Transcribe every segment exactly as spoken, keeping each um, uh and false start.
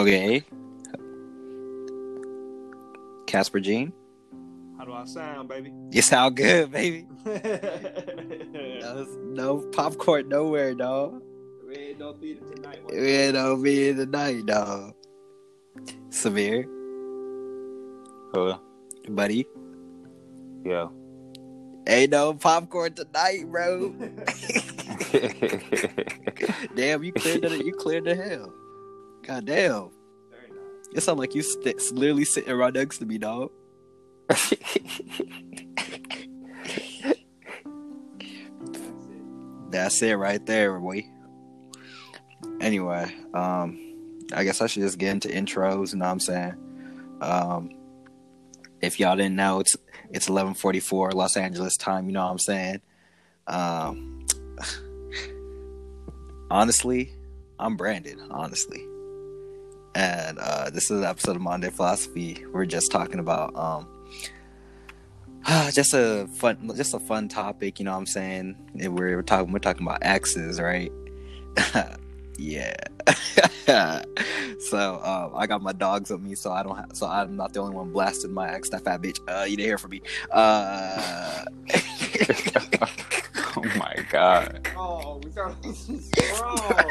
Okay. Casper Jean? How do I sound, baby? You sound good, baby. no, no popcorn nowhere, dog. We ain't no theater tonight. We ain't no theater tonight, dog. Samir? Hello? Buddy? Yo. Ain't no popcorn tonight, bro. Damn, you cleared the, you cleared the hell. God damn. Very nice. It sound like you st- literally sitting right next to me, dog. That's it right there, boy. Anyway, um, I guess I should just get into intros, you know what I'm saying? Um, if y'all didn't know, it's it's eleven forty-four Los Angeles time, you know what I'm saying? Um, honestly, I'm Brandon, honestly. And uh, this is an episode of Monday Philosophy. We're just talking about um, just a fun, just a fun topic. You know what I'm saying? And we're, we're talking, we're talking about exes, right? Yeah. So um, I got my dogs with me, so I don't, have, so I'm not the only one blasting my ex. That fat bitch. Uh, you didn't hear from me. Uh... Oh my god! Oh, we started strong.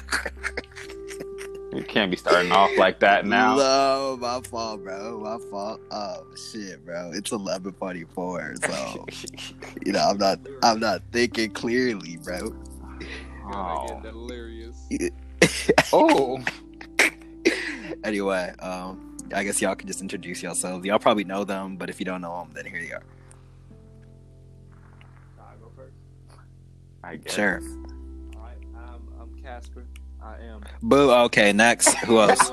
You can't be starting off like that now. No, my fault, bro. My fault. Oh shit, bro. It's eleven forty-four, so you know I'm not I'm not thinking clearly, bro. Oh. Delirious. Oh. Anyway, um, I guess y'all can just introduce yourselves. Y'all probably know them, but if you don't know them, then here you are. I go first. I guess. Sure. All right, I'm I'm Casper. I am. Boo. Okay, next. Who else?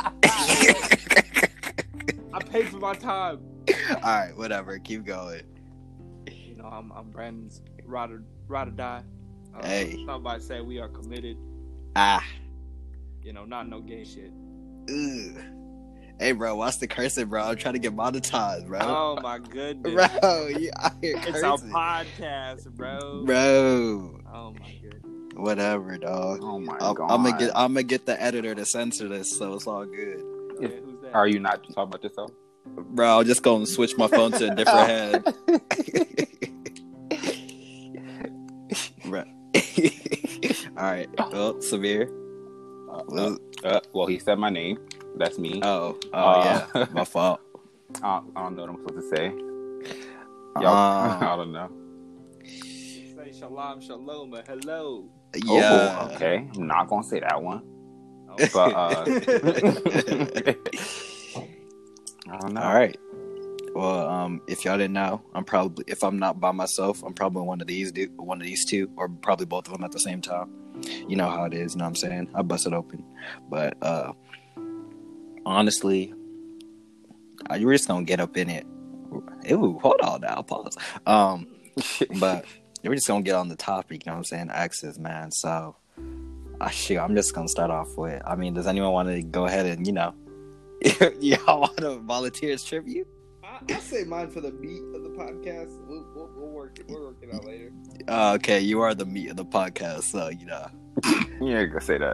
I paid for my time. All right, whatever. Keep going. You know, I'm I'm Brandon's ride or ride or die. Uh, Hey. Somebody say we are committed. Ah. You know, not no gay shit. Ugh. Hey, bro. Watch the cursing, bro. I'm trying to get monetized, bro. Oh my goodness. Bro, you out here cursing. It's our podcast, bro. Bro. Oh my goodness. Whatever, dog. Oh my I'm, god! I'm gonna get. I'm gonna get the editor to censor this, so it's all good. Okay, who's that? Are you not talking about yourself? Bro, I'm just gonna switch my phone to a different head. Bro. All right. Well, Samir. Uh, Well, uh, well, he said my name. That's me. oh, oh Uh, yeah, my fault. I, I don't know what I'm supposed to say. Um, Y'all, I don't know. Say shalom, shalom, and hello. Yeah. Oh, okay. I'm not gonna say that one. Oh. But uh, I don't know. All right. Well, um, if y'all didn't know, I'm probably if I'm not by myself, I'm probably one of these, du- one of these two, or probably both of them at the same time. You know how it is. You know what I'm saying? I bust it open, but uh, honestly, I, we're just gonna get up in it. Ew, hold on now, pause. Um, but we're just gonna get on the topic. You know what I'm saying? Exes, man. So, uh, shoot, I'm just gonna start off with. I mean, does anyone want to go ahead and you know, y'all want to volunteer as tribute? I, I say mine for the meat of the podcast. We'll, we'll, we'll work it. We'll work it out later. Uh, okay, you are the meat of the podcast, so you know. You ain't gonna say that.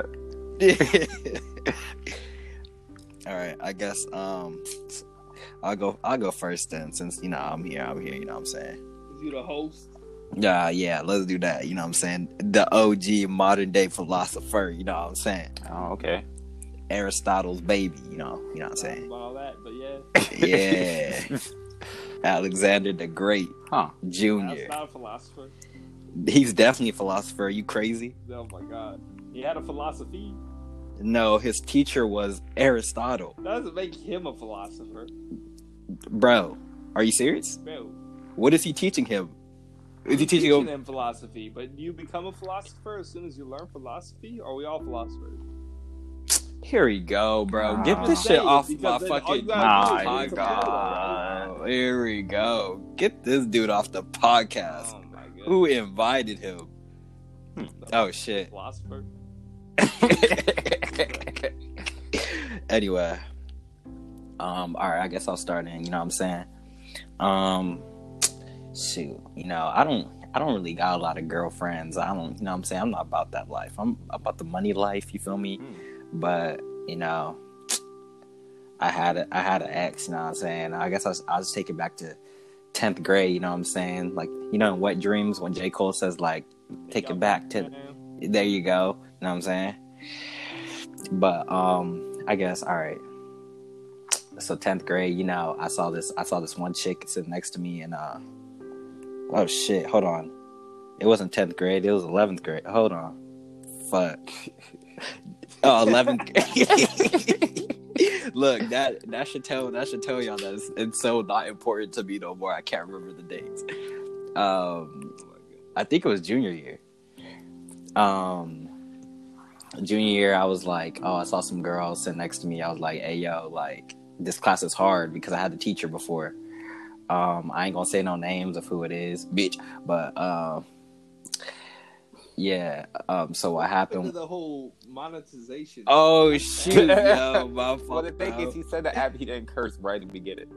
All right, I guess um, I'll go. I'll go first then, since you know I'm here. I'm here. You know what I'm saying? Is you the host? Yeah, yeah. Let's do that. You know what I'm saying? The O G modern day philosopher. You know what I'm saying? Oh, okay. Aristotle's baby. You know. You know what I'm saying? About all that, but yeah. Yeah. Alexander the Great, Huh. That's Junior not a philosopher. He's definitely a philosopher. Are you crazy? Oh my god. He had a philosophy. No, his teacher was Aristotle. That doesn't make him a philosopher. Bro, are you serious? Bro. What is he teaching him? Is he He's teaching teaching him? him philosophy, but you become a philosopher as soon as you learn philosophy? Or are we all philosophers? Here we go, bro. Wow. Get this I'm shit saying, off because my then all fucking you gotta do my is get some god. Here we go. Get this dude off the podcast. Oh my god. Who invited him? Oh shit. Philosopher. Anyway, um, all right. I guess I'll start in. You know what I'm saying? Um, shoot. You know, I don't. I don't really got a lot of girlfriends. I don't. You know what I'm saying? I'm not about that life. I'm about the money life. You feel me? Hmm. But you know, I had a, I had an ex. You know what I'm saying? I guess I was, I was taken back to tenth grade. You know what I'm saying? Like, you know, in Wet Dreams when J. Cole says like, take it back to. There you go. You know what I'm saying? But um, I guess all right. So tenth grade, you know, I saw this. I saw this one chick sitting next to me, and uh, oh shit, hold on, it wasn't tenth grade. It was eleventh grade. Hold on, fuck. Oh, eleventh grade. Look, that that should tell that should tell y'all that it's, it's so not important to me no more. I can't remember the dates. Um, I think it was junior year. Um, junior year, I was like, oh, I saw some girl sitting next to me. I was like, hey, yo, like, this class is hard because I had the teacher before. Um, I ain't gonna say no names of who it is, bitch. But uh, yeah. Um, so what happened? The whole monetization. Oh shoot, yo, my fault. Well, the thing is, he said that after he didn't curse right at the beginning.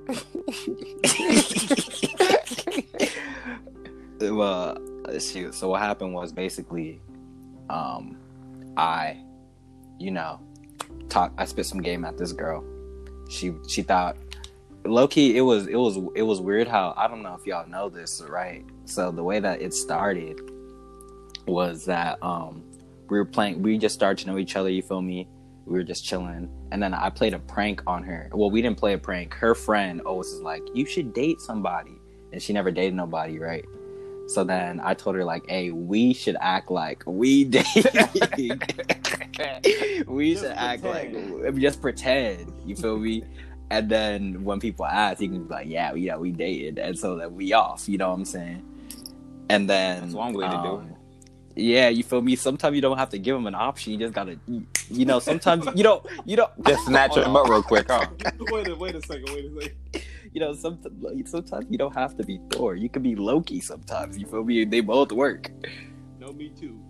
Well, shoot. So what happened was basically, um, I, you know, talk. I spit some game at this girl. She she thought, low key, it was it was it was weird how, I don't know if y'all know this, right? So the way that it started was that um we were playing, we just started to know each other. You feel me? We were just chilling, and then I played a prank on her. Well, we didn't play a prank. Her friend always was like, "You should date somebody," and she never dated nobody, right? So then I told her like, "Hey, we should act like we dating. We Just should act pretend. like just pretend." You feel me? And then when people ask, you can be like, "Yeah, yeah, we dated," and so that we off. You know what I'm saying? And then That's one way to do um, it. Yeah, you feel me? Sometimes you don't have to give them an option. You just gotta, you, you know. Sometimes you don't, you don't. Just snatch him up real quick, huh? Wait a wait a second. Wait a second. You know, some, sometimes you don't have to be Thor. You can be Loki sometimes. You feel me? They both work. No, me too.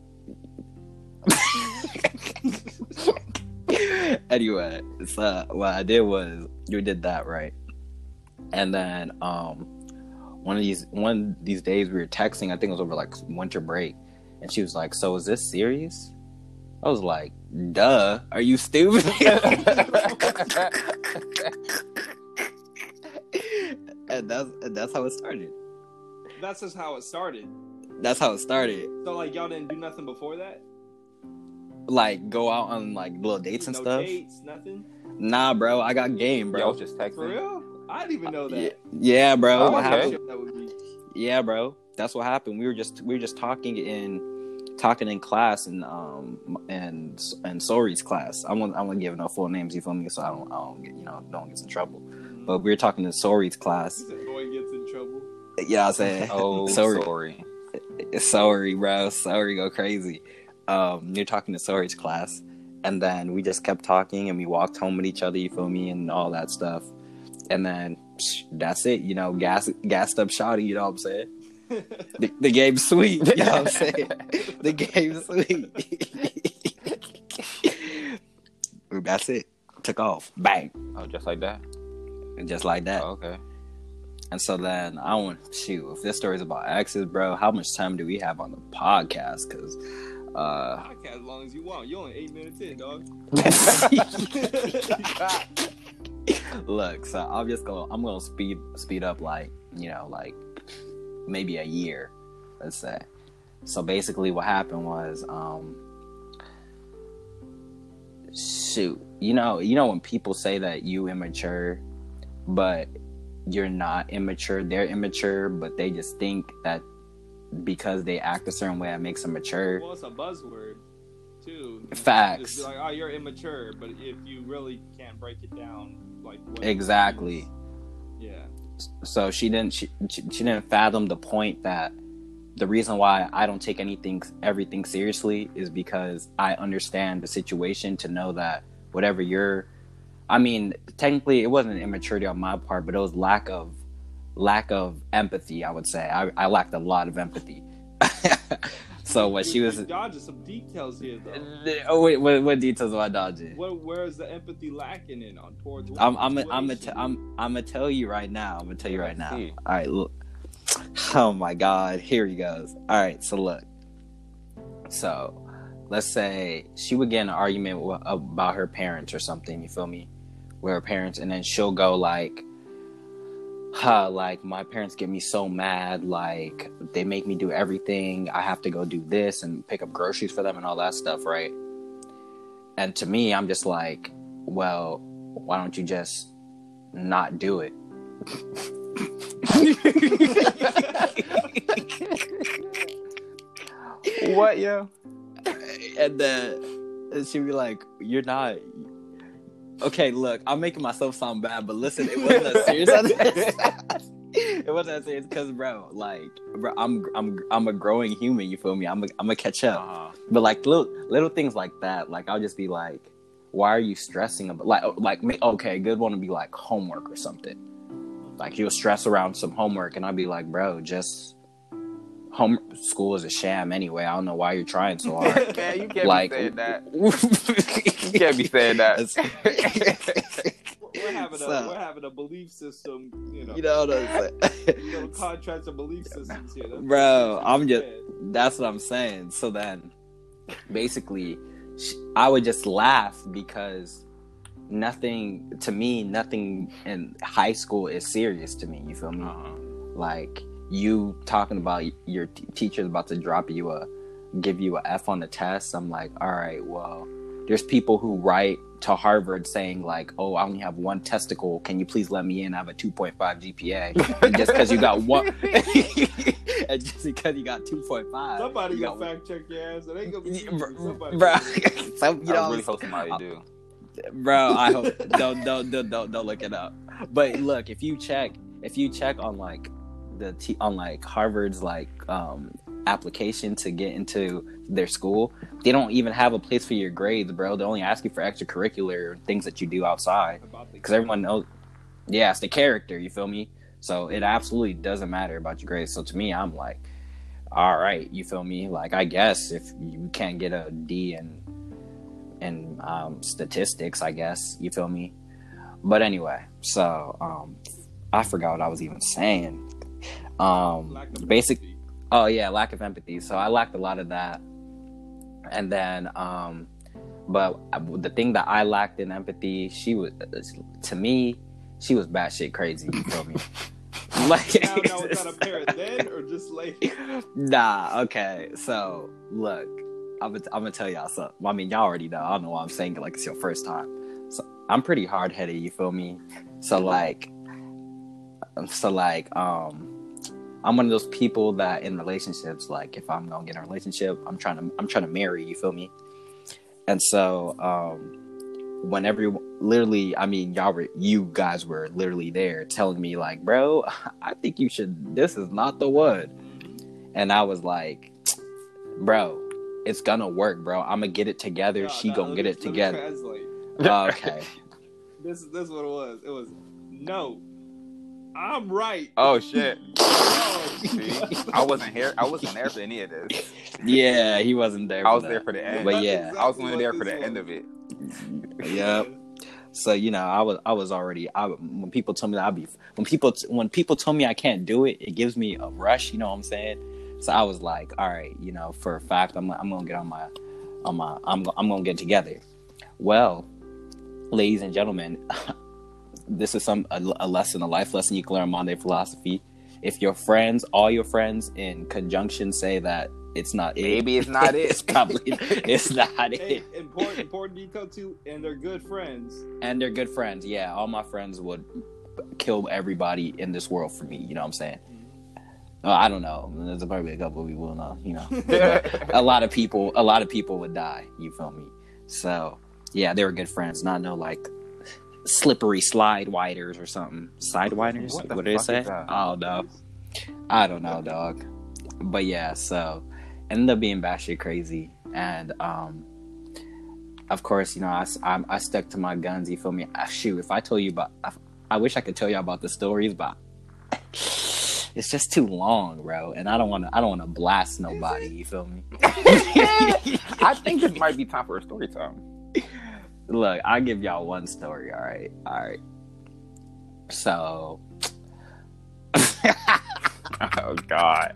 Anyway, so what I did was, you did that, right? And then um, one of these one of these days we were texting. I think it was over like winter break, and she was like, "So is this serious?" I was like, "Duh, are you stupid?" and that's and that's how it started. That's just how it started. That's how it started. So like y'all didn't do nothing before that? Like go out on like little dates and no stuff. dates, nothing? Nah, bro, I got game, bro. Yo, just For texting. real? I didn't even know that. Yeah, yeah, bro. Oh, what okay. happened? That would be. Yeah, bro. That's what happened. We were just we were just talking in talking in class and um and and Sori's class. I won't I won't give no full names. You feel me? So I don't I don't get, you know, no one gets in trouble. But we were talking in Sori's class. He said boy gets in trouble. Yeah, I'm saying. Oh, Sorry. sorry. Sorry, bro. Sorry, go crazy. Um, you're talking to Sori's class, and then we just kept talking, and we walked home with each other. You feel me, and all that stuff. And then psh, that's it. You know, gas gassed up shawty. You know what I'm saying? The, the game's sweet. You know what I'm saying? The game's sweet. That's it. Took off. Bang. Oh, just like that? And just like that. Oh, okay. And so then I want shoot. If this story's about exes, bro, how much time do we have on the podcast? Because uh, Podcast as long as you want. You only eight minutes in, dog. look, so I'm just gonna I'm gonna speed speed up like you know like maybe a year, let's say. So basically, what happened was um, shoot. You know, you know when people say that you immature, but you're not immature, they're immature, but they just think that because they act a certain way that makes them mature. Well, it's a buzzword, too. Facts. Just be like, oh, you're immature, but if you really can't break it down, like what Exactly. it is, yeah. So she didn't she, she she didn't fathom the point that the reason why I don't take anything everything seriously is because I understand the situation to know that whatever you're I mean, technically, it wasn't immaturity on my part, but it was lack of lack of empathy. I would say I, I lacked a lot of empathy. So what she was You're dodging some details here, though. oh, wait, what, what details am I dodging? What, where is the empathy lacking in on towards? what I'm I'm I'm I'm situation? I'm I'm gonna tell you right now. I'm gonna tell you right now. See. All right, look. Oh my God, here he goes. All right, so look. So let's say she would get in an argument w- about her parents or something. You feel me? with her parents, and then she'll go like, huh, like my parents get me so mad, like they make me do everything. I have to go do this and pick up groceries for them and all that stuff, right? And to me, I'm just like, well, why don't you just not do it? What, yo? And then she'd be like, you're not... Okay, look, I'm making myself sound bad, but listen, it wasn't that serious. It wasn't that serious because, bro, like, bro, I'm, I'm, I'm a growing human. You feel me? I'm, a, I'm gonna catch up. Uh-huh. But like little, little things like that, like I'll just be like, why are you stressing about? Like, like, okay, good one to be like homework or something. Like you'll stress around some homework, and I'll be like, bro, just home school is a sham anyway. I don't know why you're trying so hard. Man, you can't Like- be saying that. You can't be saying that. We're having a So- we're having a belief system, you know. You know what I'm saying? You know, contracts of belief systems here. That's- Bro, that's I'm just, bad. that's what I'm saying. So then, basically, sh- I would just laugh because nothing, to me, nothing in high school is serious to me. You feel me? Uh-huh. Like, you talking about your t- teacher's about to drop you a, give you a F on the test. I'm like, all right, well, there's people who write to Harvard saying like, oh, I only have one testicle. Can you please let me in? I have a two point five G P A. And just because you got one, and just because you got two point five. Somebody you gonna got, fact check your ass. It ain't gonna be easy. bro, Somebody bro, gonna- some, you know, I really hope somebody do. bro, I hope don't, don't don't don't don't look it up. But look, if you check, if you check on like the t- on like Harvard's like um application to get into their school, they don't even have a place for your grades, bro. They only ask you for extracurricular things that you do outside, About the- because everyone knows. Yeah, it's the character. You feel me? So it absolutely doesn't matter about your grades. So to me, I'm like, all right, you feel me? Like, I guess if you can't get a D in in um, statistics, I guess, you feel me? But anyway, so um, I forgot what I was even saying. Um, Lack of basic. empathy. Oh yeah, lack of empathy. So I lacked a lot of that. And then, um, but the thing that I lacked in empathy, she was, to me, she was batshit crazy. You feel me? Like, Now, now, was that apparent then or just later? nah. Okay. So look, I'm gonna, I'm gonna tell y'all something. I mean, y'all already know. I don't know why I'm saying it like it's your first time. So I'm pretty hard headed. You feel me? So like, so like, um. I'm one of those people that in relationships, like if I'm gonna get in a relationship, I'm trying to I'm trying to marry, you feel me? And so um whenever literally, I mean, y'all were you guys were literally there telling me like, bro, I think you should, this is not the one. And I was like, bro, it's gonna work, bro. I'm gonna get it together. No, she no, gonna let get me- it let me together. translate. Okay. This is this is what it was. It was no. I'm right. Oh shit! Oh, See, I wasn't here. I wasn't there for any of this. Yeah, he wasn't there. I for was that. there for the end. But That's yeah. exactly I was only what there for this the was. end of it. Yep. So you know, I was I was already. I, when people tell me that I be when people when people tell me I can't do it, it gives me a rush. You know what I'm saying? So I was like, all right, you know, for a fact, I'm I'm gonna get on my on my I'm I'm gonna get together. Well, ladies and gentlemen, this is some a, a lesson, a life lesson you can learn Monday Philosophy. If your friends, all your friends in conjunction say that it's not it, Maybe it's not it. it's probably it's not it. Hey, important important detail too, and they're good friends. And they're good friends. Yeah, all my friends would kill everybody in this world for me. You know what I'm saying? Uh, I don't know. There's probably a couple of people, know, you know. a lot of people, a lot of people would die. You feel me? So yeah, they were good friends. Not no like slippery slide widers or something. Side widers? What What, the did it fuck say? is that? Oh no, I don't know, dog. But yeah, so ended up being batshit crazy, and um. Of course, you know, I, I, I stuck to my guns, you feel me? I, shoot, if I told you about... I, I wish I could tell you about the stories, but... It's just too long, bro. And I don't want to I don't want to blast nobody, you feel me? I think this might be time for a story time. Look, I'll give y'all one story, all right? All right. So... Oh God.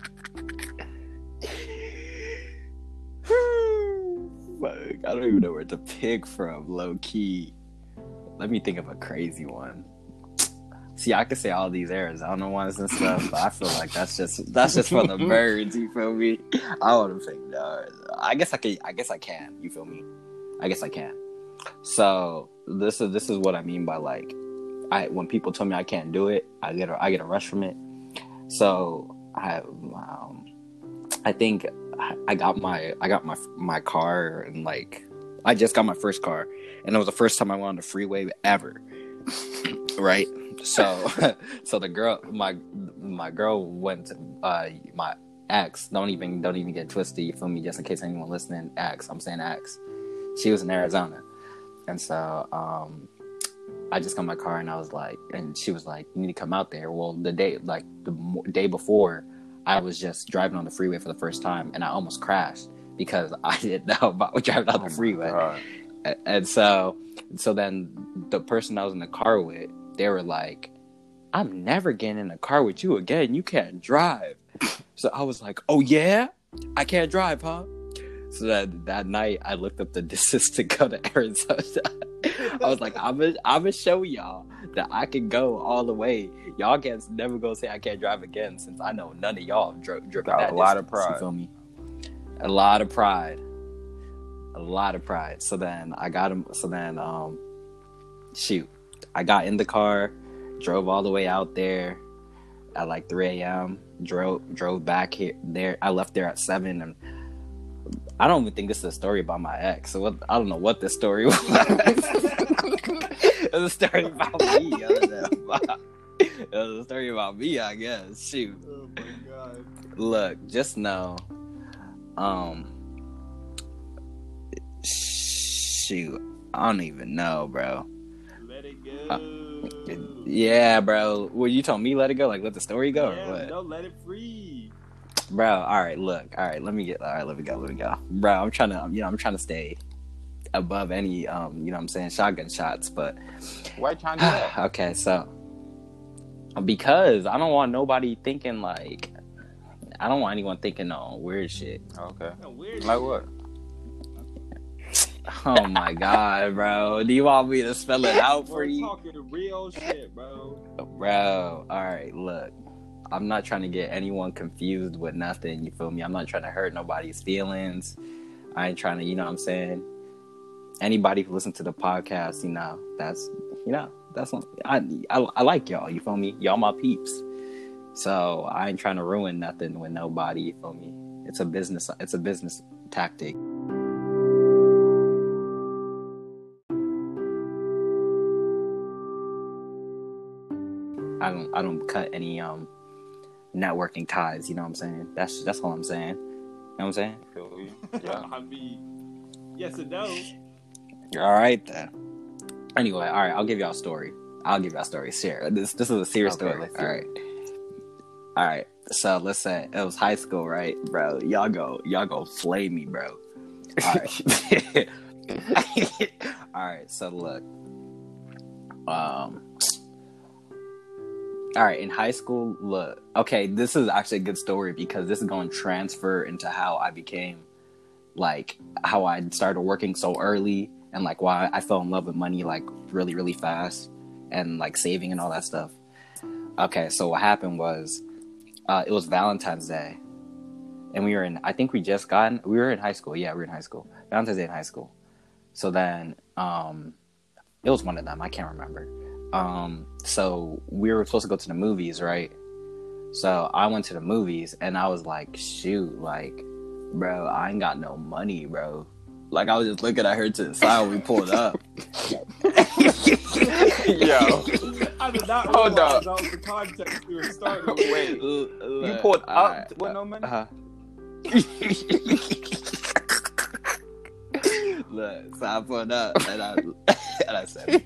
Fuck, I don't even know where to pick from, low key. let me think of a crazy one. See, I could say all these Arizona ones and stuff, but I feel like that's just that's just for the birds. You feel me? I want to think. No, I guess I can. I guess I can. You feel me? I guess I can. So this is this is what I mean by like, I when people tell me I can't do it, I get a, I get a rush from it. So I um, I think I got my I got my my car and like I just got my first car, and it was the first time I went on the freeway ever. Right. So, so the girl, my my girl went to uh, my ex. Don't even don't even get twisted. You feel me? Just in case anyone listening, ex. I'm saying ex. She was in Arizona, and so um, I just got my car, and I was like, and she was like, "You need to come out there." Well, the day like the day before, I was just driving on the freeway for the first time, and I almost crashed because I didn't know about driving on the freeway. And, and so, so then the person I was in the car with, they were like, I'm never getting in a car with you again. You can't drive. So I was like, oh, yeah? I can't drive, huh? So that, that night, I looked up the distance to go to Arizona. I was like, I'm going I'm to show y'all that I can go all the way. Y'all can't never go say I can't drive again, since I know none of y'all have dri- driven that a lot distance, of pride. You feel me? A lot of pride. A lot of pride. So then I got him. So then, um, shoot. I got in the car, drove all the way out there at like three a.m. Drove drove back here there. I left there at seven, and I don't even think this is a story about my ex. So what, I don't know what this story was. It was a story about me. It was a story about me, I guess. Shoot. Oh my god. Look, just know, um, shoot, I don't even know, bro. Let it go. Uh, yeah, bro. Well, you told me let it go, like let the story go, yeah, or what? No, let it free. Bro, all right, look, all right, let me get, all right, let me go, let me go, bro. I'm trying to, you know, I'm trying to stay above any, um, you know, what I'm saying, shotgun shots, but why you trying to do that? Okay, so because I don't want nobody thinking like, I don't want anyone thinking on weird shit. Okay, No, weird like shit. what? Oh my god, bro. Do you want me to spell it out for We're you? talking real shit, bro. Bro, alright, look. I'm not trying to get anyone confused with nothing, you feel me? I'm not trying to hurt nobody's feelings. I ain't trying to, you know what I'm saying? Anybody who listens to the podcast, you know, that's, you know, that's, I, I, I like y'all, you feel me? Y'all my peeps. So I ain't trying to ruin nothing with nobody, you feel me? It's a business, it's a business tactic. I don't I don't cut any um networking ties, you know what I'm saying? That's that's all I'm saying. You know what I'm saying? Feel you? Yeah. I mean, yes and no. All right then. Anyway, all right, I'll give y'all a story. I'll give y'all a story. Ser- This this is a serious Okay, story. let's All hear right. All right. So let's say it was high school, right, bro? Y'all go y'all go flay me, bro. All right. All right, so look. Um All right, in high school, look, okay, this is actually a good story because this is going to transfer into how I became, like, how I started working so early and, like, why I fell in love with money, like, really, really fast and, like, saving and all that stuff. Okay, so what happened was, uh, it was Valentine's Day and we were in, I think we just gotten, we were in high school. Yeah, we were in high school. Valentine's Day in high school. So then, um, it was one of them. I can't remember. Um, so we were supposed to go to the movies, right? So I went to the movies and I was like, shoot, like, bro, I ain't got no money, bro. Like, I was just looking at her to the side when we pulled up. Yo, I did not Hold realize up. that was the context we were starting with. wait, you you pulled up with no money? Uh-huh. Look, so I pulled up and I, and I said,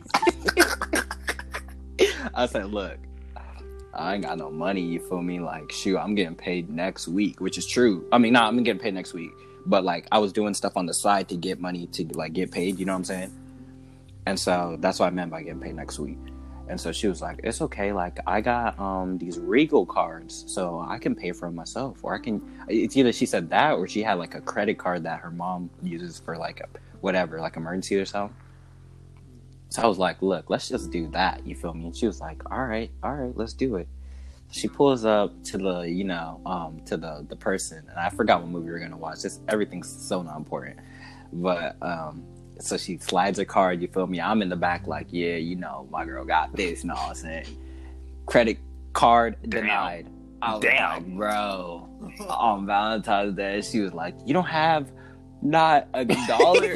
I said, look, I ain't got no money, you feel me? Like, shoot, I'm getting paid next week, which is true. I mean, nah, I'm getting paid next week. But, like, I was doing stuff on the side to get money to, like, get paid, you know what I'm saying? And so that's what I meant by getting paid next week. And so she was like, it's okay. Like, I got um these Regal cards, so I can pay for it myself. Or I can, it's either she said that or she had, like, a credit card that her mom uses for, like, a, whatever, like, emergency or something. So I was like, look, let's just do that. You feel me? And she was like, all right, all right, let's do it. She pulls up to the, you know, um, to the, the person. And I forgot what movie we were going to watch. Just everything's so not important. But, um, so she slides her card, you feel me? I'm in the back like, yeah, you know, my girl got this. You know what I'm saying? Credit card denied. Damn. I was Damn. like, bro, on Valentine's Day, she was like, you don't have not a dollar?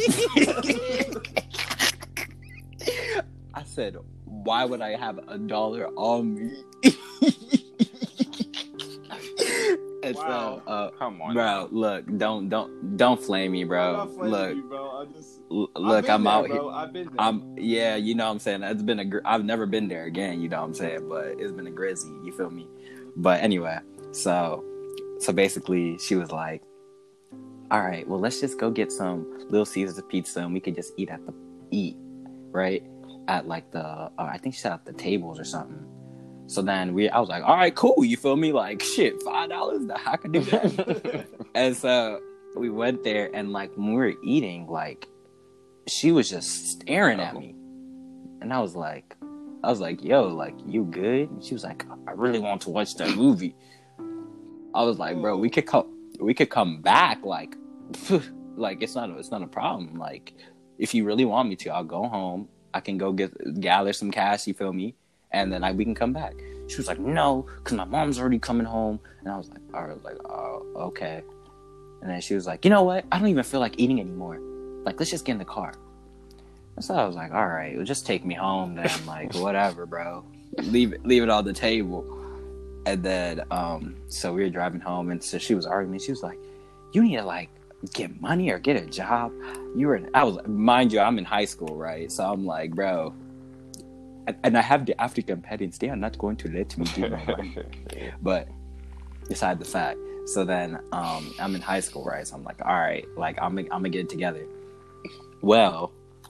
I said, why would I have a dollar on me? And wow. so, uh, come on, bro. Look, don't, don't, don't flame me, bro. Look, you, bro. I just, l- look, I'm there, out here. I've been there. I'm, yeah, you know what I'm saying. It's been a. Gr- I've never been there again. You know what I'm saying, but it's been a grizzly. You feel me? But anyway, so, so basically, she was like, "All right, well, let's just go get some Little Caesars pizza, and we could just eat at the eat, right?" At like the, uh, I think she said at the tables or something. So then we, I was like, all right, cool. You feel me? Like, shit, five dollars? I could do that. And so we went there, and like when we were eating, like she was just staring at me, and I was like, I was like, yo, like, you good? And she was like, I really want to watch that movie. I was like, bro, we could come, we could come back. Like, like it's not, it's not a problem. Like, if you really want me to, I'll go home. I can go get gather some cash, you feel me? And then I, we can come back. She was like, no, because my mom's already coming home. And I was like, I was like, oh, okay. And then she was like, you know what? I don't even feel like eating anymore. Like, let's just get in the car. And so I was like, all right, well, just take me home then. Like, whatever, bro. Leave it, leave it on the table. And then, um, so we were driving home, and so she was arguing. She was like, you need to, like, get money or get a job. You were in, I was, mind you, I'm in high school, right? So I'm like, bro, and I have the African parents, they are not going to let me do my money. But beside the fact, so then um, I'm in high school, right? So I'm like, all right, like I'm, I'm gonna get it together. Well,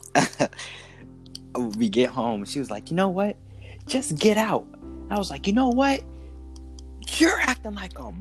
we get home, and she was like, you know what? Just get out. And I was like, you know what? You're acting like a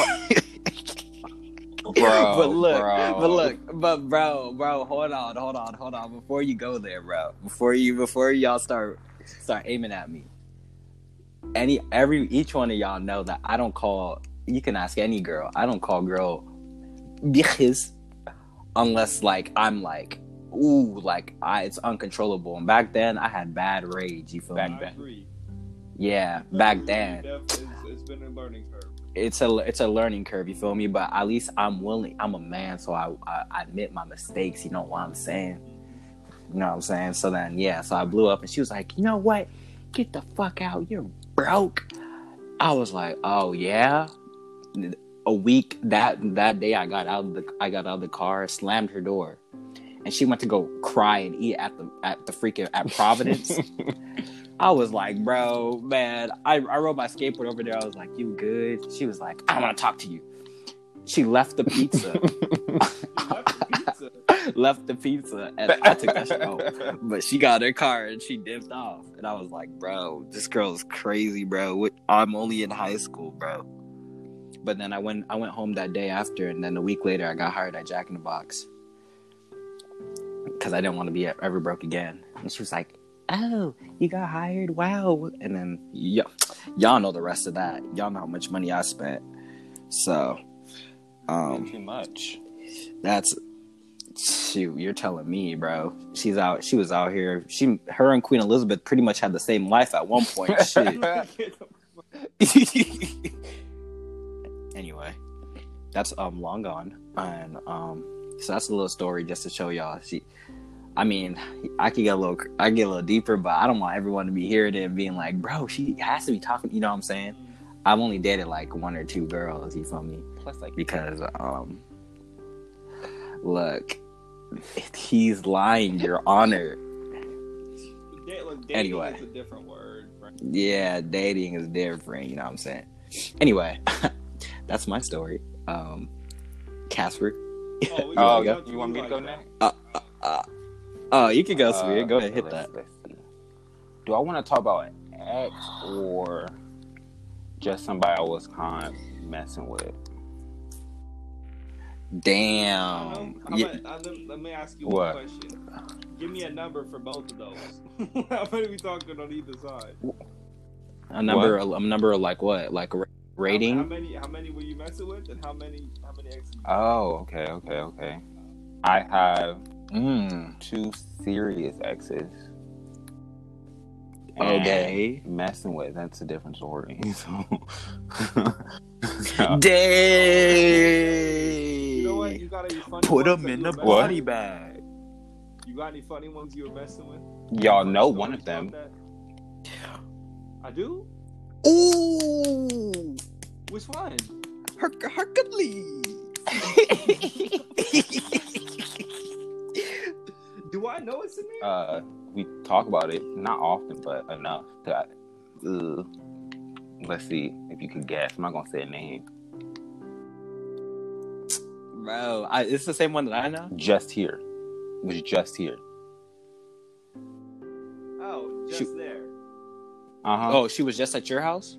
Bro, but look, bro. but look, but bro, bro, hold on, hold on, hold on. Before you go there, bro, before you, before y'all start, start aiming at me. Any, every, each one of y'all know that I don't call. You can ask any girl. I don't call girl bitches unless like I'm like, ooh, like I, it's uncontrollable. And back then, I had bad rage. You feel back me? then? Yeah, back then. It's, it's been a learning curve. It's a it's a learning curve, you feel me? But at least I'm willing. I'm a man, so I, I, I admit my mistakes. You know what I'm saying? You know what I'm saying? So then, yeah. So I blew up, and she was like, "You know what? Get the fuck out. You're broke." I was like, "Oh yeah." A week that that day, I got out of the I got out of the car, slammed her door, and she went to go cry and eat at the at the freaking at Providence. I was like, bro, man, I, I rode my skateboard over there. I was like, you good? She was like, I don't want to talk to you. She left the pizza. left the pizza. left the pizza. And I took that shit home. But she got her car and she dipped off. And I was like, bro, this girl's crazy, bro. I'm only in high school, bro. But then I went I went home that day after. And then a week later, I got hired at Jack in the Box. Because I didn't want to be ever broke again. And she was like, oh, you got hired? Wow. And then y- y'all know the rest of that. Y'all know how much money I spent. So, um, too much. That's, shoot, you're telling me, bro. She's out, she was out here. She, her and Queen Elizabeth pretty much had the same life at one point. Shit. Anyway, that's um long gone. And, um, so that's a little story just to show y'all. She, I mean, I could get a little, I get a little deeper, but I don't want everyone to be hearing it and being like, bro, she has to be talking. You know what I'm saying? I've only dated like one or two girls. You feel me? Plus, like, because um, look, he's lying, Your Honor. Look, dating anyway, is a different word. Right? Yeah, dating is different. You know what I'm saying? Anyway, that's my story. Um, Casper. Oh, we oh go, you want me to go next? Uh, uh, uh, Oh, you can go, Spirit. Uh, go ahead, hit let's, that. Let's see. Do I want to talk about an ex or just somebody I was kind of messing with? Damn. Um, Yeah. about, uh, let, let me ask you what? one question. give me a number for both of those. How many are we talking on either side? A number, a, a number of like what? Like a rating? How, how many? How many were you messing with, and how many? How many exes? Oh, okay, okay, okay. I have mm. two serious exes. Okay. Messing with, that's a different story. So, so. Dang. You know what? You got any funny Put ones them in the what? body bag. You got any funny ones you were messing with? Y'all know one of them. I do? Ooh. Which one? Her- Hercules. Do I know it, Samir? Uh, we talk about it, not often, but enough. To, uh, let's see if you could guess. I'm not going to say a name. Bro, I, it's the same one that I know? Just here. It was just here. Oh, just she, there. Uh-huh. Oh, she was just at your house?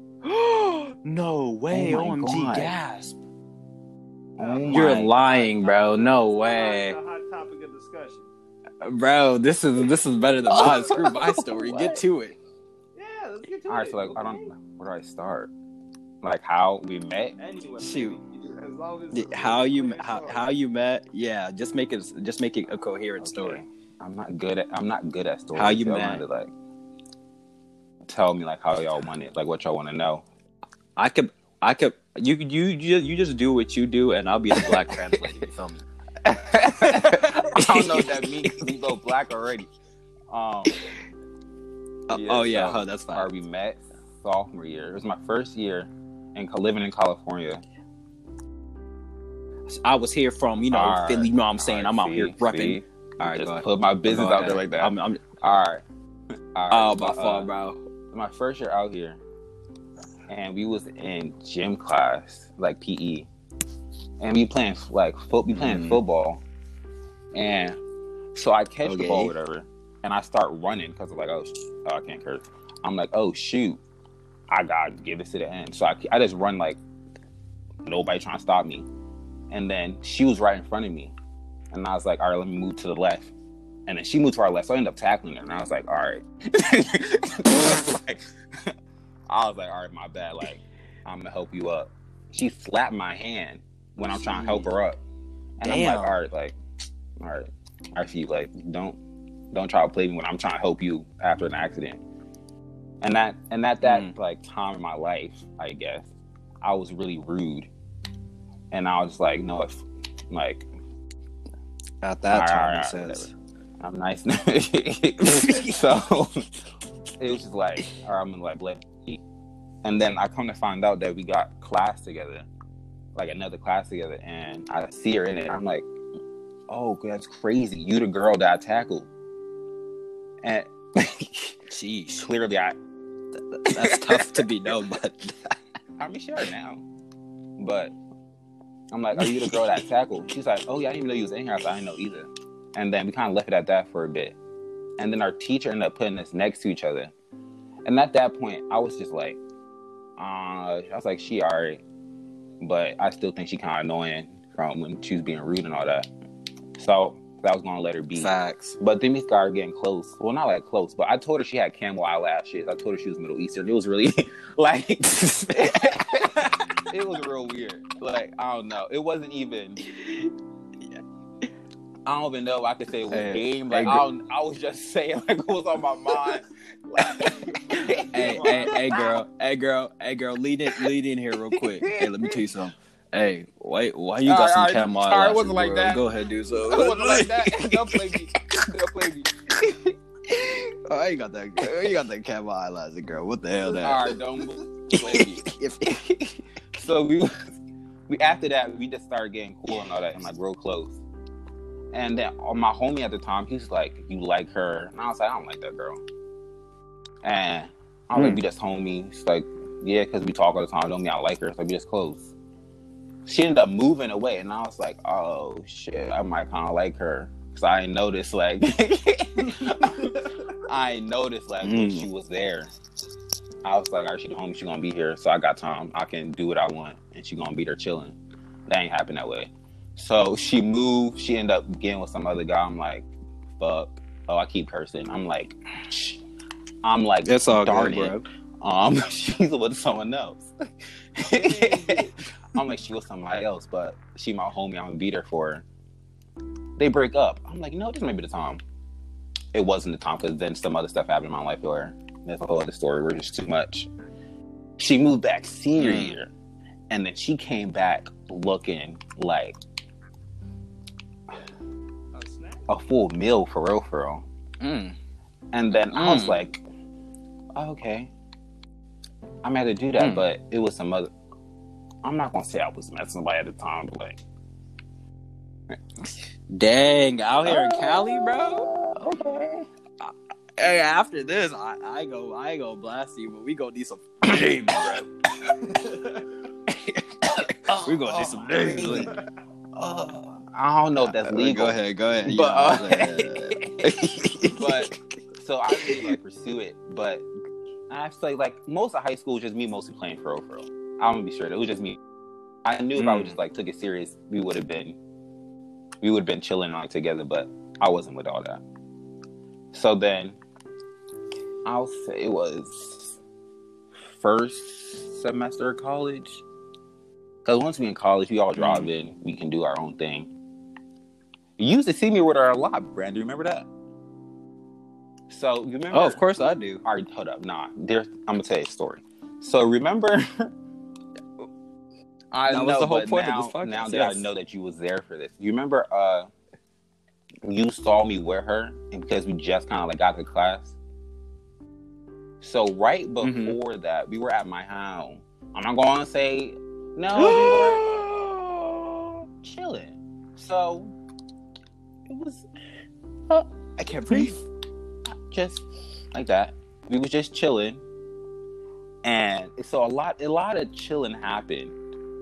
No way. Oh O M G, God. gasp. Oh You're my lying, bro. No That's way. a hot topic of discussion. Bro, this is this is better than mine. Screw my story. Get to it. Yeah, let's get to All it. right, so like, okay? I don't. Where do I start? Like how we met? Anyway, Shoot. as long as The- How you how, how you met? Yeah, just make it just make it a coherent Okay. story. I'm not good at. I'm not good at stories. How you Y'all met? wanted to, like, tell me like how y'all want it, like what y'all want to know. I could I could you you you you just do what you do, and I'll be the black translator. You feel me? I don't know what that means because we go black already. Um. Uh, oh yeah, so oh, that's fine. Our, we met sophomore year. It was my first year in living in California. I was here from you know All Philly. You know what I'm saying? right, I'm out see, here repping. see? All right, Just go ahead. put my business Go out ahead. there like that. I'm, I'm, All right. All right. oh, my But, fault, uh, bro. My first year out here, and we was in gym class, like P E, and we playing like foot, we playing Mm. football, and so I catch Okay. the ball, whatever, and I start running because I'm like, oh, sh- oh, I can't curse. I'm like, oh shoot, I gotta give this to the end. So I, I just run like nobody trying to stop me, and then she was right in front of me, and I was like, all right, let me move to the left. And then she moved to our left, so I ended up tackling her. And I was like, all right. like, I was like, all right, my bad. Like, I'm going to help you up. She slapped my hand when I'm trying to help her up. And Damn. I'm like, all right, like, all right. I see, like, don't don't try to play me when I'm trying to help you after an accident. And that, and at that, Mm. like, time in my life, I guess, I was really rude. And I was like, no, if, like, At that all time, right, he all right, says. I'm nice. So it was just like, all right, I'm gonna like let eat. And then I come to find out that we got class together, like another class together, and I see her in it. I'm like, oh, that's crazy. You the girl that I tackled. And Sheesh. clearly I That's tough to be known, but I mean sure now. But I'm like, are you the girl that I tackled? She's like, oh yeah, I didn't even know you was in here. I was like, I didn't know either. And then we kind of left it at that for a bit. And then our teacher ended up putting us next to each other. And at that point, I was just like, uh, I was like, she all right. But I still think she kind of annoying from when she was being rude and all that. So I was going to let her be. facts. But then we started getting close. Well, not like close, but I told her she had camel eyelashes. I told her she was Middle Eastern. It was really like, it was real weird. Like, I don't know. It wasn't even... I don't even know if I could say it was Hey, game. Like hey, I, don't, I was just saying like what was on my mind. hey, hey, hey, girl, hey, girl, hey, girl, lead in, lead in here real quick. Hey, let me tell you something. Hey, wait, why you got All some right, camel all right, eyelashes, it wasn't like bro? that. Go ahead, do so. It wasn't like that. Don't play me. Don't play me. Oh, I ain't got that. Girl. You got that camel eyelashes, girl. What the hell, that? All right, don't play me. So we, we after that we just started getting cool and all that, and like real close. And then my homie at the time, he's like, you like her? And I was like, I don't like that girl. And I was Mm. like, we just homies. Like, yeah, because we talk all the time. Don't mean I like her. So we just close. She ended up moving away. And I was like, oh, shit, I might kind of like her. Because I ain't noticed, like, I ain't noticed, like, Mm. when she was there. I was like, all right, she home, she gonna be here. So I got time. I can do what I want. And she gonna be there chilling. That ain't happen that way. So she moved. She ended up getting with some other guy. I'm like, fuck. Oh, I keep cursing. I'm like, I'm like, that's all darn good, it. bro. Um, she's with someone else. I'm like, she was somebody else, but she my homie. I'm gonna beat her for her. They break up. I'm like, no, this may be the time. It wasn't the time because then some other stuff happened in my life where that's a whole other story. We're just too much. She moved back senior mm. year, and then she came back looking like a full meal for real, for real. Mm. And then mm. I was like, oh, okay, I'm had to do that, mm. but it was some other. I'm not gonna say I was messing somebody at the time, but like, dang, out here in Cali, bro. Okay. Hey, after this, I, I go, I go blast you, but we gonna need some names, bro. we gonna need some names. Uh, I don't know if that's legal. Go ahead, go ahead. But, uh, yeah. but so I really like pursue it, but I have to say, like, most of high school was just me mostly playing for real, for real. I'm gonna be straight. It was just me. I knew if mm. I would just like took it serious, we would have been, we would have been chilling like together. But I wasn't with all that. So then, I'll say it was first semester of college. Because once we in college, we all drive mm. in. We can do our own thing. You used to see me with her a lot, Brandon. Remember that? So you remember? Oh, of course I do. All right, hold up. Nah, there's. I'm gonna tell you a story. So remember, I that know, was the whole point now, of this podcast. Now that yes. I know that you was there for this, you remember? Uh, you saw me with her, and because we just kind of like got to class. So right before mm-hmm. that, we were at my house. I'm not going to say no. we were chilling. So it was. Uh, I can't breathe. Just like that. We was just chilling. And so a lot, a lot of chilling happened.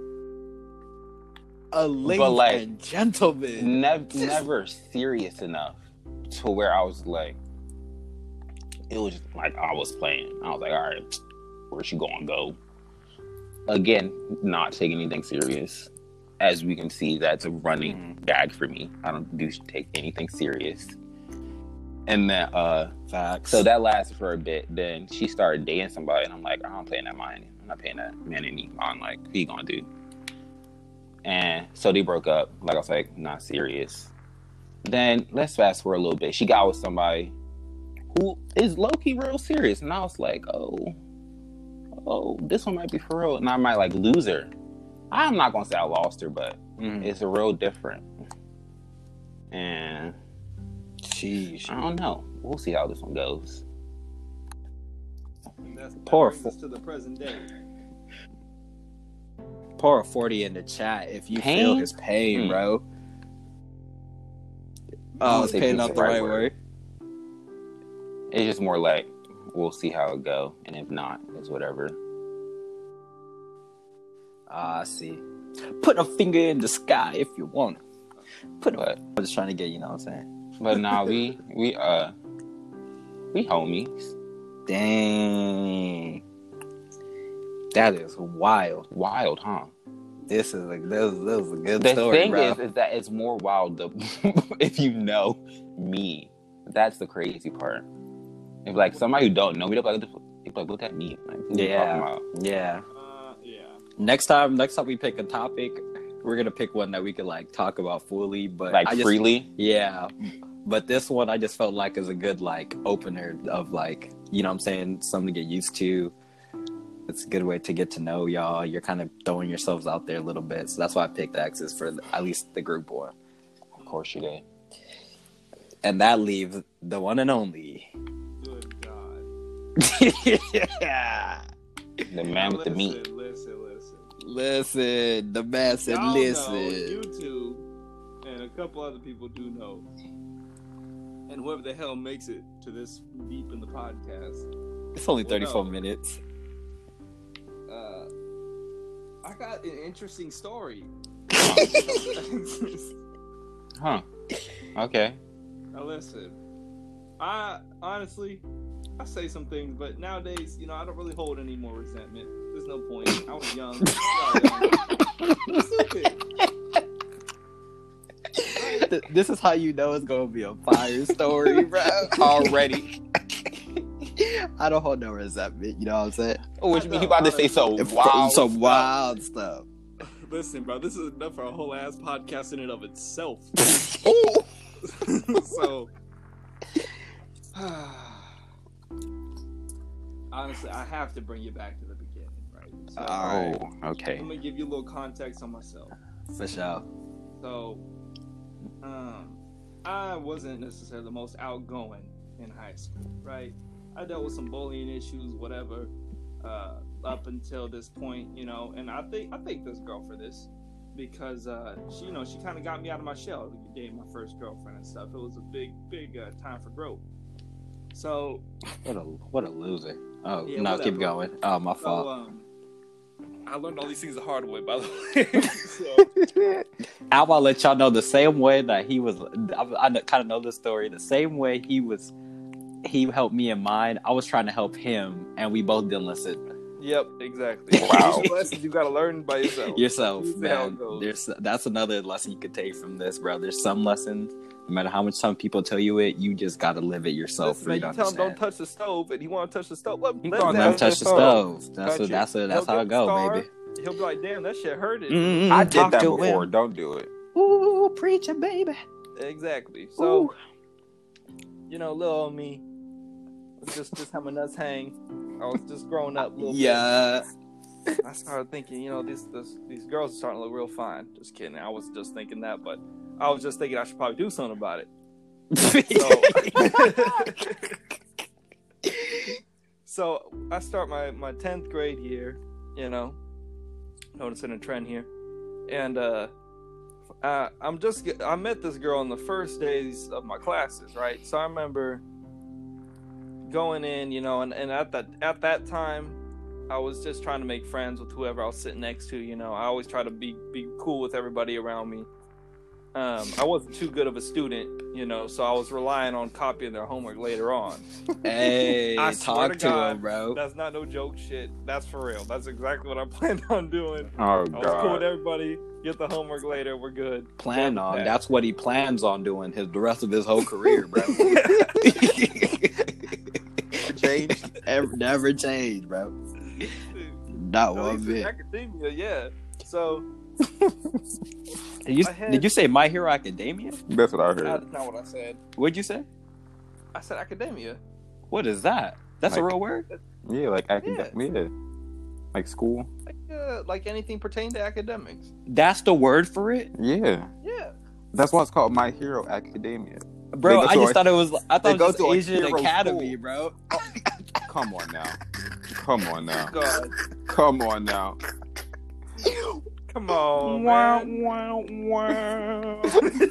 A lady like, and gentleman. Nev- never serious enough to where I was like, it was just like I was playing. I was like, all right, where's she gonna go? Again, not taking anything serious. As we can see, that's a running mm-hmm. gag for me. I don't do take anything serious. And then, uh, facts. So that lasted for a bit. Then she started dating somebody, and I'm like, I don't play in that mind. I'm not paying that man any mind. Like, what he gonna do? And so they broke up. Like I was like, not serious. Then let's fast forward a little bit. She got with somebody who is low key real serious, and I was like, oh, oh, this one might be for real, and I might like lose her. I'm not gonna say I lost her, but mm. it's a real different. And. Sheesh. I don't know. We'll see how this one goes. And that's, that Poor brings us to the present day. Pour a forty in the chat if you pain? feel his pain, mm. bro. Oh, it's pain not the right word. word. It's just more like, we'll see how it go, and if not, it's whatever. Ah, I see. Put a finger in the sky if you want. Put a... I'm just trying to get, you know what I'm saying? But nah, we we uh we homies. Dang, that is wild, wild, huh? This is like this, this is a good the story, thing bro. is, is that it's more wild the, if you know me. That's the crazy part. If like somebody who don't know me, they're like, they're like, what that mean? Like, who yeah, you talking about? yeah, uh, yeah. Next time, next time we pick a topic, we're gonna pick one that we could like talk about fully, but like I just, freely. Yeah. But this one I just felt like is a good like opener of like, you know what I'm saying, something to get used to. It's a good way to get to know y'all. You're kind of throwing yourselves out there a little bit. So that's why I picked X's for the, at least the group one. Of course you did. And that leaves the one and only. Good God. Yeah. The man with listen, the meat. Listen, listen. Listen. The man said y'all listen. Know YouTube and a couple other people do know. And whoever the hell makes it to this deep in the podcast. It's only thirty-four well, no. minutes. Uh, I got an interesting story. Huh. Okay. Now listen. I honestly, I say some things, but nowadays, you know, I don't really hold any more resentment. There's no point. I was young. I was stupid. This is how you know it's gonna be a fire story, bro. Already. I don't hold no resentment. You know what I'm saying? Oh, which means he about to say some wild, some stuff. wild stuff. Listen, bro, this is enough for a whole ass podcast in and of itself. So, honestly, I have to bring you back to the beginning, right? So, oh, okay. Let me give you a little context on myself. For sure. So, um, I wasn't necessarily the most outgoing in high school, right? I dealt with some bullying issues, whatever, uh, up until this point, you know. And I think I thank this girl for this because uh, she, you know, she kind of got me out of my shell. Dating my first girlfriend and stuff. It was a big, big uh, time for growth. So, what a what a loser. Oh yeah, no, whatever. Keep going. Oh, my so, fault. Um, I learned all these things the hard way, by the way. So, I want to let y'all know the same way that he was. I, I kind of know the story. The same way he was. He helped me in mine. I was trying to help him, and we both didn't listen. Yep, exactly. Wow. These lessons you gotta learn by yourself. Yourself, This is how it man. goes. There's that's another lesson you could take from this, bro. There's some lessons, no matter how much some people tell you it, you just gotta live it yourself. Listen, For man, you to you tell him understand. don't touch the stove, and he want to touch the stove. Let, He let gonna him Let him touch touch the the stove. stove. That's Touch what. it. That's what. That's He'll how get it go, scarred. baby. He'll be like, "Damn, that shit hurted." Mm, I did talk that to before. him. Don't do it. Ooh, preacher, baby. Exactly. So, Ooh. you know, little old me, was just just how my nuts hang. I was just growing up a little Yeah. bit. I started thinking, you know, these this, these girls are starting to look real fine. Just kidding. I was just thinking that, but I was just thinking I should probably do something about it. So, so I start my, my tenth grade year, you know, noticing a trend here. And uh, uh, I'm just, I met this girl in the first days of my classes, right? So I remember going in, you know, and, and at that, at that time, I was just trying to make friends with whoever I was sitting next to, you know. I always try to be, be cool with everybody around me. Um, I wasn't too good of a student, you know, so I was relying on copying their homework later on. Hey, I swear talk to to God, him, bro. That's not no joke shit. That's for real. That's exactly what I planned on doing. Oh I was cool with god. everybody. Get the homework later. We're good. Plan Damn on. that. That's what he plans on doing his the rest of his whole career, bro. Change. Ever, never change, bro. Not At one least in bit. academia, yeah. So Did you, I had- did you say My Hero Academia? That's what I heard. that's not what I said. What'd you say? I said academia. What is that? That's a Like- real word? Yeah, like academic. Yeah. Like school. Like, uh, like anything pertaining to academics. That's the word for it? Yeah. Yeah. That's why it's called My Hero Academia. Bro, They go I to just a- thought it was I they thought it go was to a Asian hero Academy, school. bro. Come on now. Come on now. God. Come on now. Come on, Wow, man. wow, wow.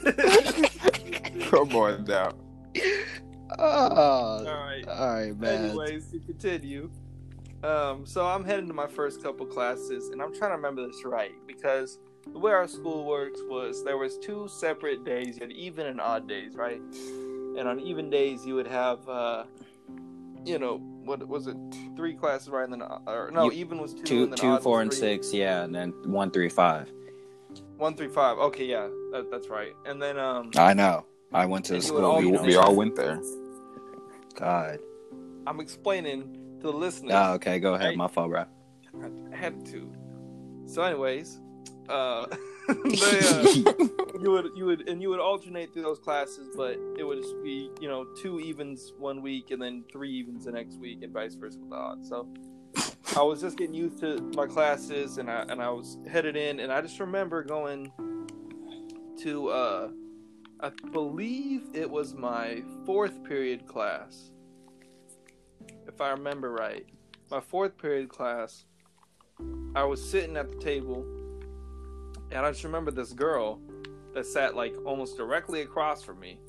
Come on now. Oh, All right. all right, man. Anyways, to continue. Um, so I'm heading to my first couple classes, and I'm trying to remember this right because the way our school works was there was two separate days. You had even and odd days, right? And on even days, you would have, uh, you know, what was it? Three classes, right? And then, uh, or no, You- even was two. Two, and then two, odd four, was and three. six, yeah, and then one, three, five. One, three, five. Okay, yeah, that, that's right. And then, um, I know. I went to the And you school. would all you We, know. we all went there. God. I'm explaining to the listeners. Oh, okay, go ahead. Right. My fault, bro. I had to. So, anyways, uh, they, uh, you would you would and you would alternate through those classes, but it would just be you know two evens one week and then three evens the next week, and vice versa with the odds. So, I was just getting used to my classes, and I and I was headed in, and I just remember going to uh, I believe it was my fourth period class, if I remember right. My fourth period class. I was sitting at the table, and I just remember this girl that sat like almost directly across from me.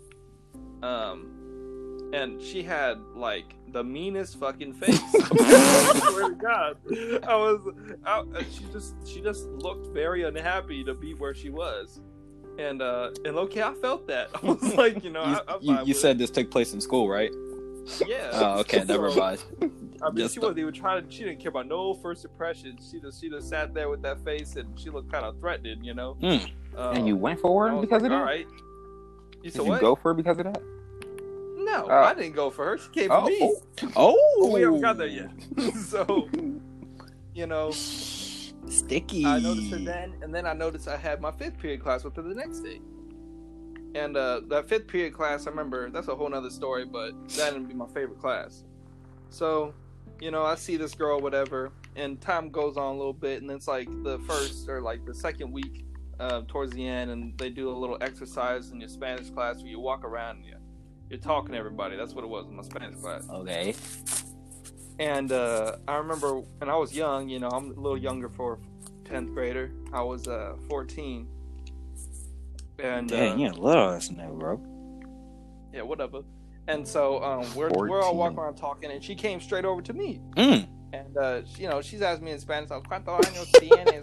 Um, and she had like the meanest fucking face. I swear to God, I was. I, she just she just looked very unhappy to be where she was, and uh, and okay, I felt that. I was like, you know, You, I, I'm you, fine you with said this took place in school, right? it. yeah. Oh, okay, never So, mind. I mean, Just she the- wasn't even trying to. She didn't care about no first impressions. She just, she just sat there with that face, and she looked kind of threatened, you know. Mm. Um, And you went for I her was because like, of all that? right. You Did you what? go for her because of that? No, uh, I didn't go for her. She came oh, for me. Oh, oh. we haven't got there yet. So, you know, sticky. I noticed her then, and then I noticed I had my fifth period class with her the next day. And uh, that fifth period class, I remember, that's a whole nother story, but that didn't be my favorite class. So, you know, I see this girl, whatever, and time goes on a little bit, and it's like the first or like the second week uh, towards the end, and they do a little exercise in your Spanish class where you walk around and you, you're talking to everybody. That's what it was in my Spanish class. Okay. And uh, I remember when I was young, you know, I'm a little younger for a tenth grader. I was uh, fourteen. And, Dang, uh, you little ass now, bro. Yeah, whatever. And so um, we're fourteen. We're all walking around talking, and she came straight over to me. Mm. And uh, she, you know, she's asked me in Spanish, "¿Cuántos años tienes?"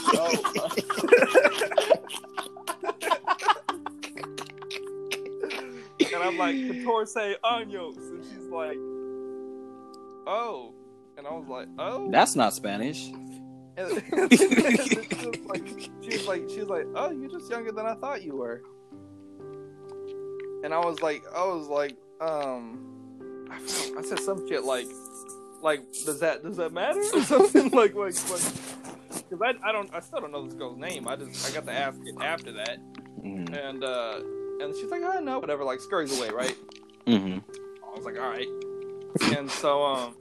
And I'm like, "catorce años," and she's like, "Oh," and I was like, "Oh." That's not Spanish. And she was like, she was like, she was like, "Oh, you're just younger than I thought you were." And I was like, I was like, um, I, I said some shit like, like, does that does that matter or something like like like? Because I I don't I still don't know this girl's name. I just I got to ask it after that, mm-hmm. and uh, and she's like, "I know," whatever, like scurries away, right? Mm-hmm. I was like, all right, and so um.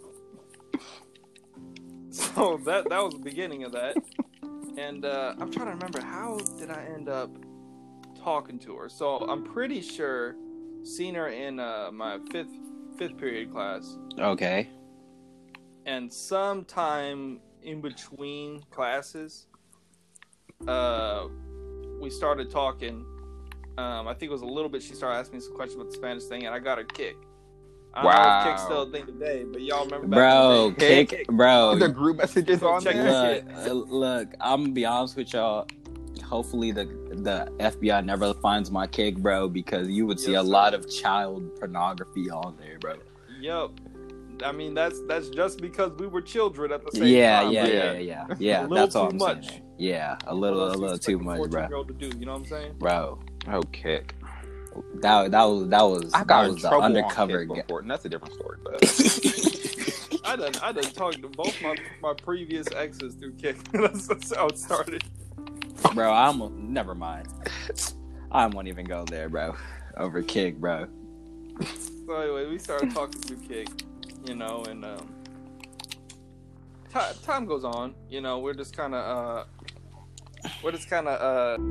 So that that was the beginning of that, and uh, I'm trying to remember, how did I end up talking to her? So I'm pretty sure seen her in uh, my fifth fifth period class. Okay. And sometime in between classes, uh, we started talking. Um, I think it was a little bit. She started asking me some questions about the Spanish thing, and I got her kick. I don't wow. know if Kick's still a thing today, but y'all remember back bro, in the day. Kick, Kick, bro. The group messages on there. Look, uh, look, I'm gonna be honest with y'all. Hopefully the the F B I never finds my Kick, bro, because you would see yes, a sir. lot of child pornography on there, bro. Yep. I mean, that's that's just because we were children at the same yeah, time. Yeah, yeah, yeah, yeah, yeah. That's all I'm much. saying. Yeah, a little, a little too much, bro. To do, you know what I'm saying, bro? Oh, Kick. That that was that was I got that in was trouble the undercover. On before, and that's a different story. But I done I done talked to both my, my previous exes through Kick. that's, that's how it started. Bro, I'm never mind. I won't even go there, bro. Over Kick, bro. So anyway, we started talking through Kick, you know, and um, t- time goes on. You know, we're just kind of uh, we're just kind of uh.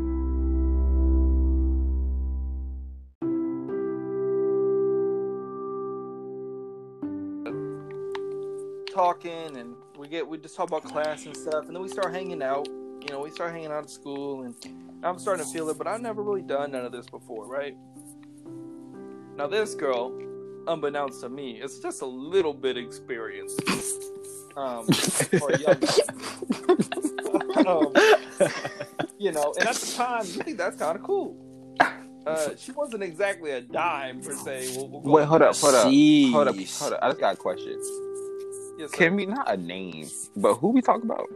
talking, and we get we just talk about class and stuff, and then we start hanging out. You know, we start hanging out at school, and I'm starting to feel it, but I've never really done none of this before, right? Now this girl, unbeknownst to me, is just a little bit experienced, um, for a young um, you know, and at the time, you think that's kind of cool. Uh, she wasn't exactly a dime per se. We'll, we'll Wait, hold up, hold up, hold up, hold up. I just got a question. Yes, Can we, not a name, but who we talk about?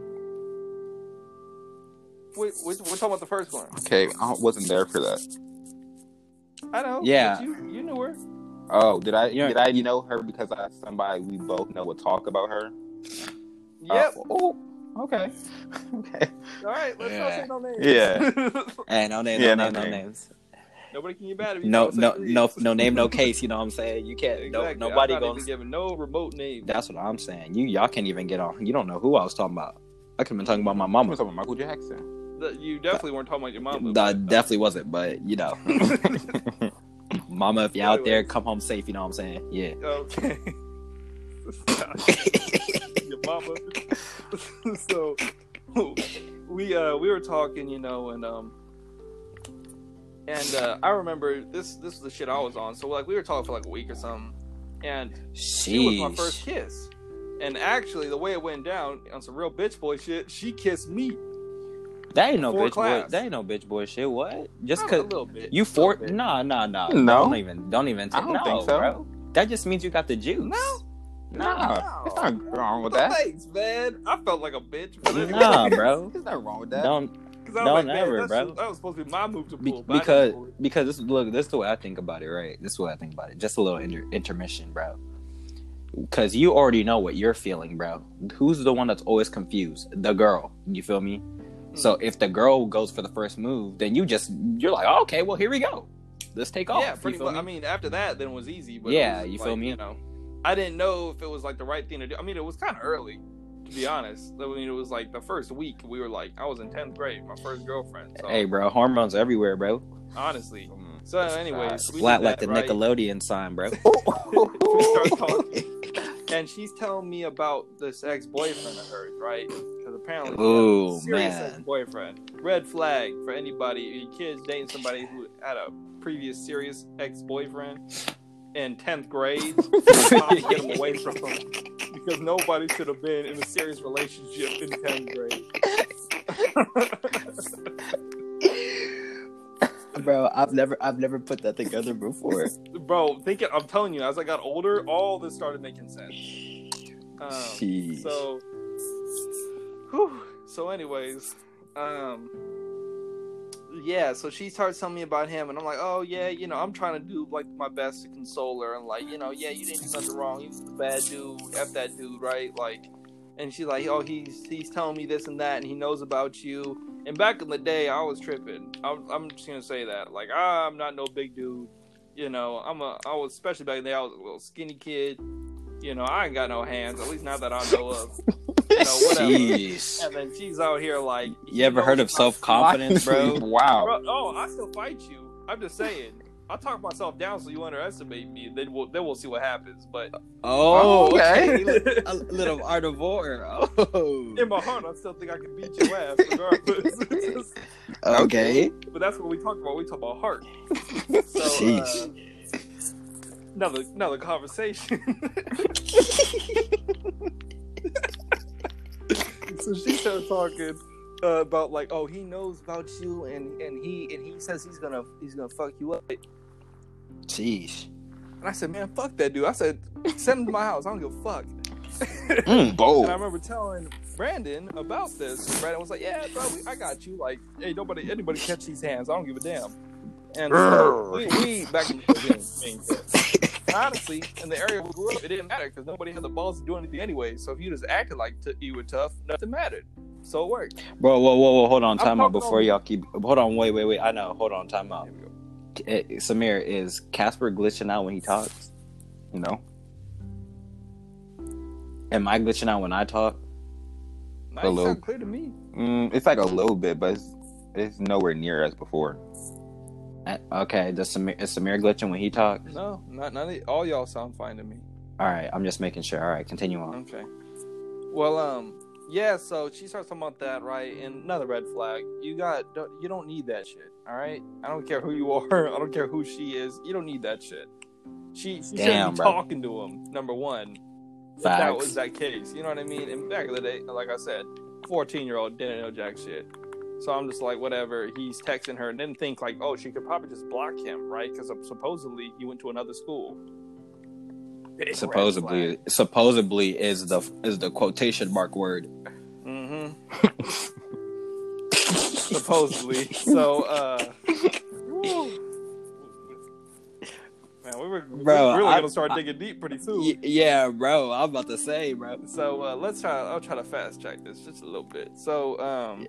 We, we, we're talking about the first one. Okay, I wasn't there for that. I know. Yeah. You, you knew her. Oh, did I You're, did I know her because I somebody we both know would talk about her? Yep. Uh, oh, okay. Okay. All right, let's yeah. not say no names. Yeah. Hey, no names, yeah, no, no, no names. names. Nobody can get mad at you. No, no, no, no name, no case. You know what I'm saying? You can't. Exactly. No, nobody I'm not going even giving no remote name. That's what I'm saying. You y'all can't even get on. You don't know who I was talking about. I could have been talking about my mama. I was talking about Michael Jackson. The, you definitely weren't talking about your mama. I definitely wasn't, but you know, mama, if you're out there, come home safe. You know what I'm saying? Yeah. Okay. Your mama. So we uh we were talking, you know, and um. And uh, I remember this. This was the shit I was on. So like we were talking for like a week or something, and Sheesh. she was my first kiss. And actually, the way it went down on some real bitch boy shit, she kissed me. That ain't no bitch class. boy. That ain't no bitch boy shit. What? Just Not cause a little bit. you for nah nah nah. No. Don't even don't even take I don't no, think so. bro. That just means you got the juice. No. Nah, No. there's nothing wrong with No that. thanks, man. I felt like a bitch. But Nah, bro. There's nothing wrong with that. Don't I no, like, never, bro. Just, that was supposed to be my move to pull. Be- because because this look, this is the way I think about it, right? This is the way I think about it. Just a little inter- intermission, bro. Because you already know what you're feeling, bro. Who's the one that's always confused? The girl. You feel me? Mm-hmm. So if the girl goes for the first move, then you just you're like, oh, okay, well here we go. Let's take off. Yeah, pretty much. I mean, after that, then it was easy. But yeah, was you like, feel me? You know, I didn't know if it was like the right thing to do. I mean, it was kind of early, to be honest. I mean, it was like the first week. We were like, I was in tenth grade, my first girlfriend. So. Hey, bro, hormones everywhere, bro. Honestly. So, anyways, we flat like that, the right? Nickelodeon sign, bro. We start talking, and she's telling me about this ex-boyfriend of hers, right? Because apparently, oh serious man, ex-boyfriend. Red flag for anybody. Any kids dating somebody who had a previous serious ex-boyfriend in tenth grade. Get them away from them, because nobody should have been in a serious relationship in tenth grade. Bro, I've never, I've never put that together before. Bro, thinking, I'm telling you, as I got older, all this started making sense. Um, Jeez. So, whew, so, anyways, um, yeah. So she starts telling me about him, and I'm like, oh yeah, you know, I'm trying to do like my best to console her, and like, you know, yeah, you didn't do nothing wrong. You was a bad dude. F that dude, right? Like, and she's like, oh, he's he's telling me this and that, and he knows about you. And back in the day, I was tripping. I'm, I'm just gonna say that. Like, I'm not no big dude. You know, I'm a. I was especially back in the day. I was a little skinny kid. You know, I ain't got no hands. At least not that I know of. You know, whatever. Jeez. And then she's out here like. You ever heard of self confidence, bro? Wow. Bro, oh, I still fight you. I'm just saying. I'll talk myself down so you underestimate me. Then we'll then we'll see what happens. But oh, okay, a little art of war. Oh, in my heart, I still think I can beat your ass regardless. Okay, but that's what we talk about. We talk about heart. So, uh, another another conversation. So she started talking. Uh, about like, oh, he knows about you, and, and he and he says he's gonna he's gonna fuck you up. Jeez. And I said, man, fuck that dude. I said, send him to my house. I don't give a fuck. Mm, bold. And I remember telling Brandon about this. And Brandon was like, yeah, bro, I got you. Like, hey, nobody, anybody catch these hands. I don't give a damn. And so we, we back in the day, honestly, in the area we grew up, it didn't matter because nobody had the balls to do anything anyway. So if you just acted like t- you were tough, nothing mattered. So it worked. Bro, whoa, whoa, whoa, hold on, time out before y'all keep. Hold on, wait, wait, wait. I know. Hold on, time out. It, Samir, is Casper glitching out when he talks? You know? Am I glitching out when I talk? Nice, a little. Sound clear to me. Mm, it's like a little bit, but it's, it's nowhere near as before. Okay, does Samir, is Samir glitching when he talks? No, not none of all y'all sound fine to me. All right, I'm just making sure. All right, continue on. Okay. Well, um. Yeah, so she starts talking about that, right? And another red flag. You got, you don't need that shit, all right? I don't care who you are. I don't care who she is. You don't need that shit. She, she Damn, shouldn't be bro. talking to him. Number one, if that was that case. You know what I mean? And back in the day, like I said, fourteen-year-old didn't know jack shit. So I'm just like, whatever. He's texting her and didn't think like, oh, she could probably just block him, right? Because supposedly he went to another school. Big supposedly, supposedly is the is the quotation mark word. Mm-hmm. Supposedly. So, uh, man, we were, bro, we're really I, gonna start I, digging deep pretty soon. Y- yeah, bro. I'm about to say, bro. So uh, let's try. I'll try to fast check this just a little bit. So, um.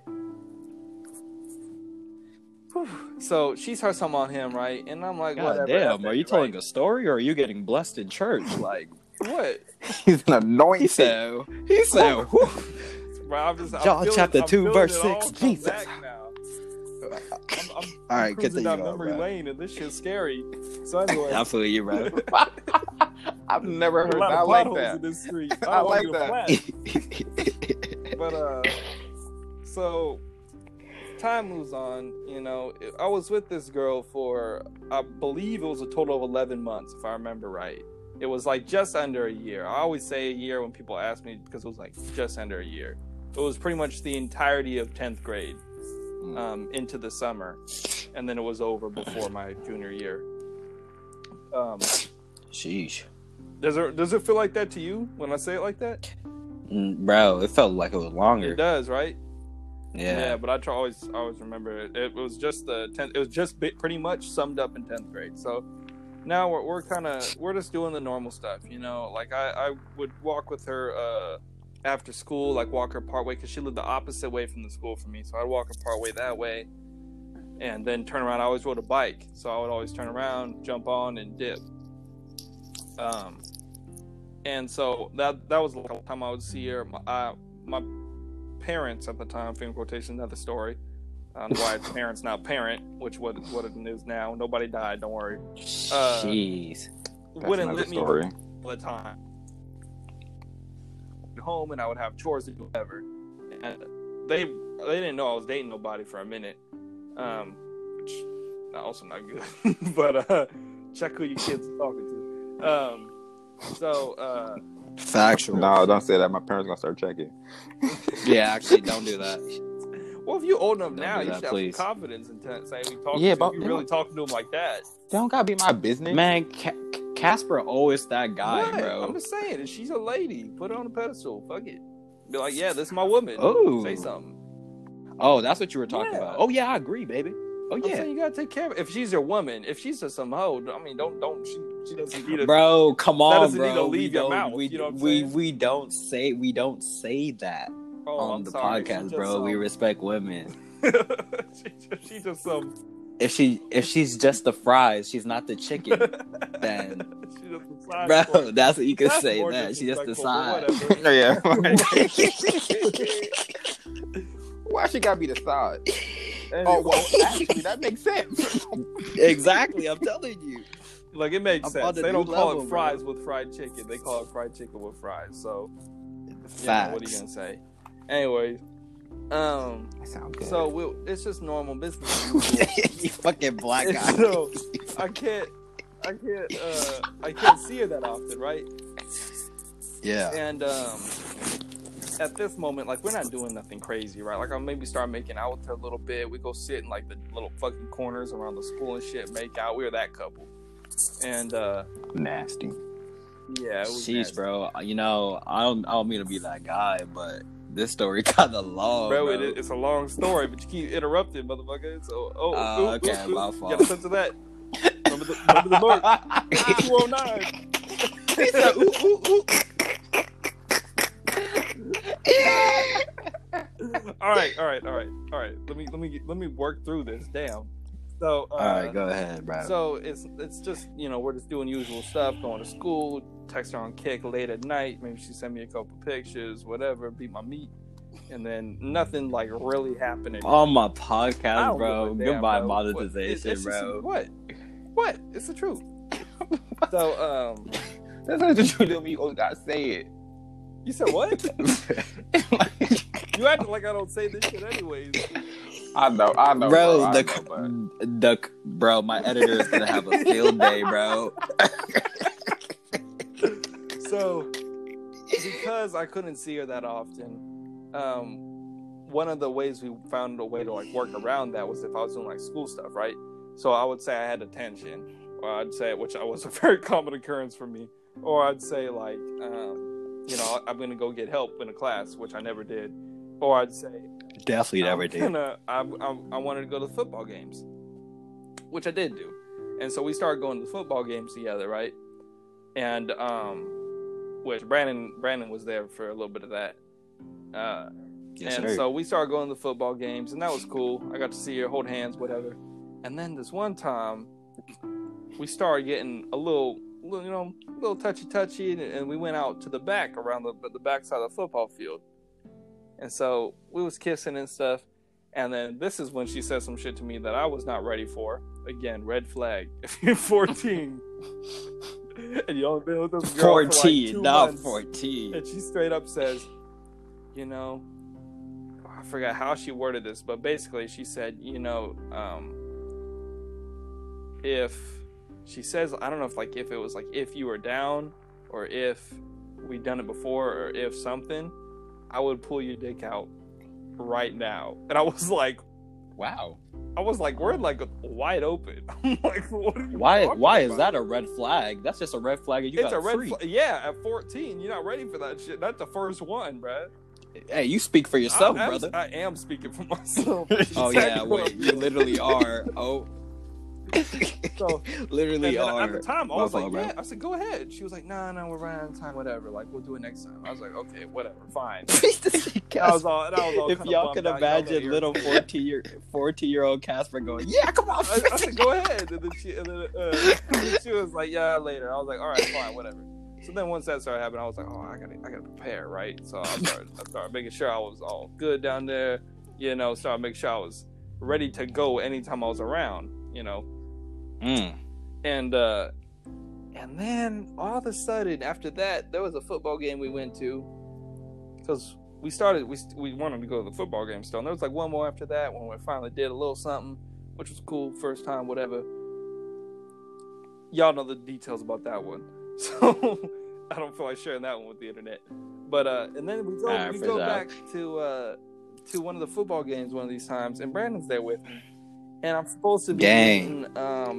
So she starts talking about him, right? And I'm like, God whatever. Damn, are you right? telling a story or are you getting blessed in church? Like, what? He's an anointed. He said, he said, bro, I'm just, I'm John feeling, chapter I'm two, verse it six. Jesus. Now. I'm, I'm, All I'm right, cruising down on, memory bro. lane, and this shit's scary. So anyway, I feel you, bro. I've never heard a lot that of like potholes that. in this street. I, I don't like wanna that. But uh, so time moves on. You know, I was with this girl for, I believe it was a total of eleven months, if I remember right. It was like just under a year. I always say a year when people ask me because it was like just under a year. It was pretty much the entirety of tenth grade um, into the summer. And then it was over before my junior year. Um, Sheesh. Does it, does it feel like that to you when I say it like that? Mm, bro, it felt like it was longer. It does, right? Yeah, yeah, but I try always always remember it. It was just the tenth. It was just pretty much summed up in tenth grade. So now we're we're kind of we're just doing the normal stuff, you know. Like I, I would walk with her uh, after school, like walk her part way because she lived the opposite way from the school from me. So I'd walk her part way that way, and then turn around. I always rode a bike, so I would always turn around, jump on, and dip. Um, and so that that was the last time I would see her. My, uh, my parents at the time, finger quotation, another story. Um, why it's parents, not parent, which what what it is now. Nobody died, don't worry. Uh, Jeez, wouldn't let me all the time. Home and I would have chores to do, whatever. And they they didn't know I was dating nobody for a minute, um, which also not good. But uh, check who your kids are talking to. Um, so. Uh, Factual. No, don't say that. My parents gonna start checking. Yeah, actually, don't do that. Well, if you're old enough Don't now, do you that, should please. have some confidence in t- saying we talking Yeah, to but- you. Really talking to him like that. They don't gotta be my business. man, Ca- Casper always that guy, What? bro. I'm just saying, if she's a lady, put her on a pedestal. Fuck it. Be like, yeah, this is my woman. Oh. Say something. Oh, that's what you were talking Yeah. about. Oh yeah, I agree, baby. Oh I'm yeah, saying you gotta take care of it. If she's your woman, if she's just some hoe, I mean, don't don't she she doesn't need a bro. Come on, doesn't bro. need to leave we your don't, mouth, We, you know what I'm we, saying? we don't say we don't say that oh, on I'm the sorry. podcast, She bro. just, We um, respect women. she just she just some If she if she's just the fries, she's not the chicken. Then, she just a side bro, sport. that's what you can That's say. more That she just the disrespectful, side. but whatever. Yeah. Why she gotta be the side? Anyway. Oh well, actually, that makes sense. Exactly, I'm telling you. Like it makes I'm sense. on the They don't new call level, it fries with fried chicken. They call it fried chicken with fries. So, you know, Facts. what are you gonna say? Anyways, um, That sounds good. so we'll, it's just normal business. as usual. You fucking black guy. So I can't, I can't, uh, I can't see her that often, right? Yeah. And um, at this moment, like we're not doing nothing crazy, right? Like I'll maybe start making out with her a little bit. We go sit in like the little fucking corners around the school and shit, make out. We're that couple. And uh, Nasty. yeah, it was Jeez, nasty. bro. You know, I don't I don't mean to be that guy, but this story kind of long, Bro, bro. It, it's a long story, but you keep interrupting, motherfucker. So, oh, Uh, ooh, okay, ooh, ooh. my You fault. gotta censor that. Remember the, remember the mark. two oh nine. He said, ooh, ooh, ooh. all right, all right, all right, all right. Let me let me let me work through this. Damn. So, uh, All right, go ahead, bro. So it's it's just, you know, we're just doing usual stuff, going to school, text her on Kick late at night. Maybe she send me a couple pictures, whatever, beat my meat, and then nothing like really happening. On my I podcast, don't bro. give a damn, Goodbye bro. What- monetization, it's- it's just- bro. what? What? It's the truth. So, um, That's not the truth. You always gotta say it. you said what? You acting like I don't say this shit anyways. I know, I know, Bro, bro. I the, know, but- the bro, my editor is gonna have a field day, bro. So, because I couldn't see her that often, um, one of the ways we found a way to like work around that was if I was doing like school stuff, right? So I would say I had attention, or I'd say, which was a very common occurrence for me, or I'd say like, um, you know, I'm gonna go get help in a class, which I never did, or I'd say, Definitely never I'm did. gonna, I, I, I wanted to go to the football games, which I did do, and so we started going to the football games together, right? And um, which Brandon Brandon was there for a little bit of that, uh, Yes, and sir. so we started going to the football games, and that was cool. I got to see her, hold hands, whatever. And then this one time, we started getting a little, little you know, a little touchy touchy, and, and we went out to the back around the the back side of the football field. And so we was kissing and stuff. And then this is when she said some shit to me that I was not ready for. Again, red flag. If you're fourteen and you only been with this girl for like fourteen, two not months, fourteen. and she straight up says, you know, I forgot how she worded this, but basically she said, you know, um, if she says, I don't know if like if it was like if you were down or if we done it before or if something, I would pull your dick out right now. And I was like, Wow. I was like, we're like wide open. I'm like, what are you Why? talking Why is about? that a red flag? That's just a red flag. And you It's got a red free. flag. Yeah, at fourteen, you're not ready for that shit. That's the first one, bruh. Hey, you speak for yourself, I, I, brother. I am speaking for myself. Oh yeah, wait, you literally are. Oh, so literally are. At the time, I was My like, fault, yeah. bro. I said, go ahead. She was like, nah, nah, we're running out of time. Whatever. Like, we'll do it next time. I was like, okay, whatever, fine. I was all. And I was all if y'all could imagine little fourteen year fourteen year old Casper going, yeah, come on. I, I said, go ahead. And then she, and then, uh, and then she was like, yeah, later. I was like, all right, fine, whatever. So then once that started happening, I was like, oh, I gotta, I gotta prepare, right? So I started, I started making sure I was all good down there, you know, started making sure I was ready to go anytime I was around, you know. Mm. And, uh, and then all of a sudden after that, there was a football game we went to because we started, we, we wanted to go to the football game still. And there was like one more after that when we finally did a little something, which was cool. First time, whatever. Y'all know the details about that one. So I don't feel like sharing that one with the internet. But uh, and then we go right, we go that. back to uh, to one of the football games one of these times, and Brandon's there with me, and I'm supposed to be Dang. getting, um.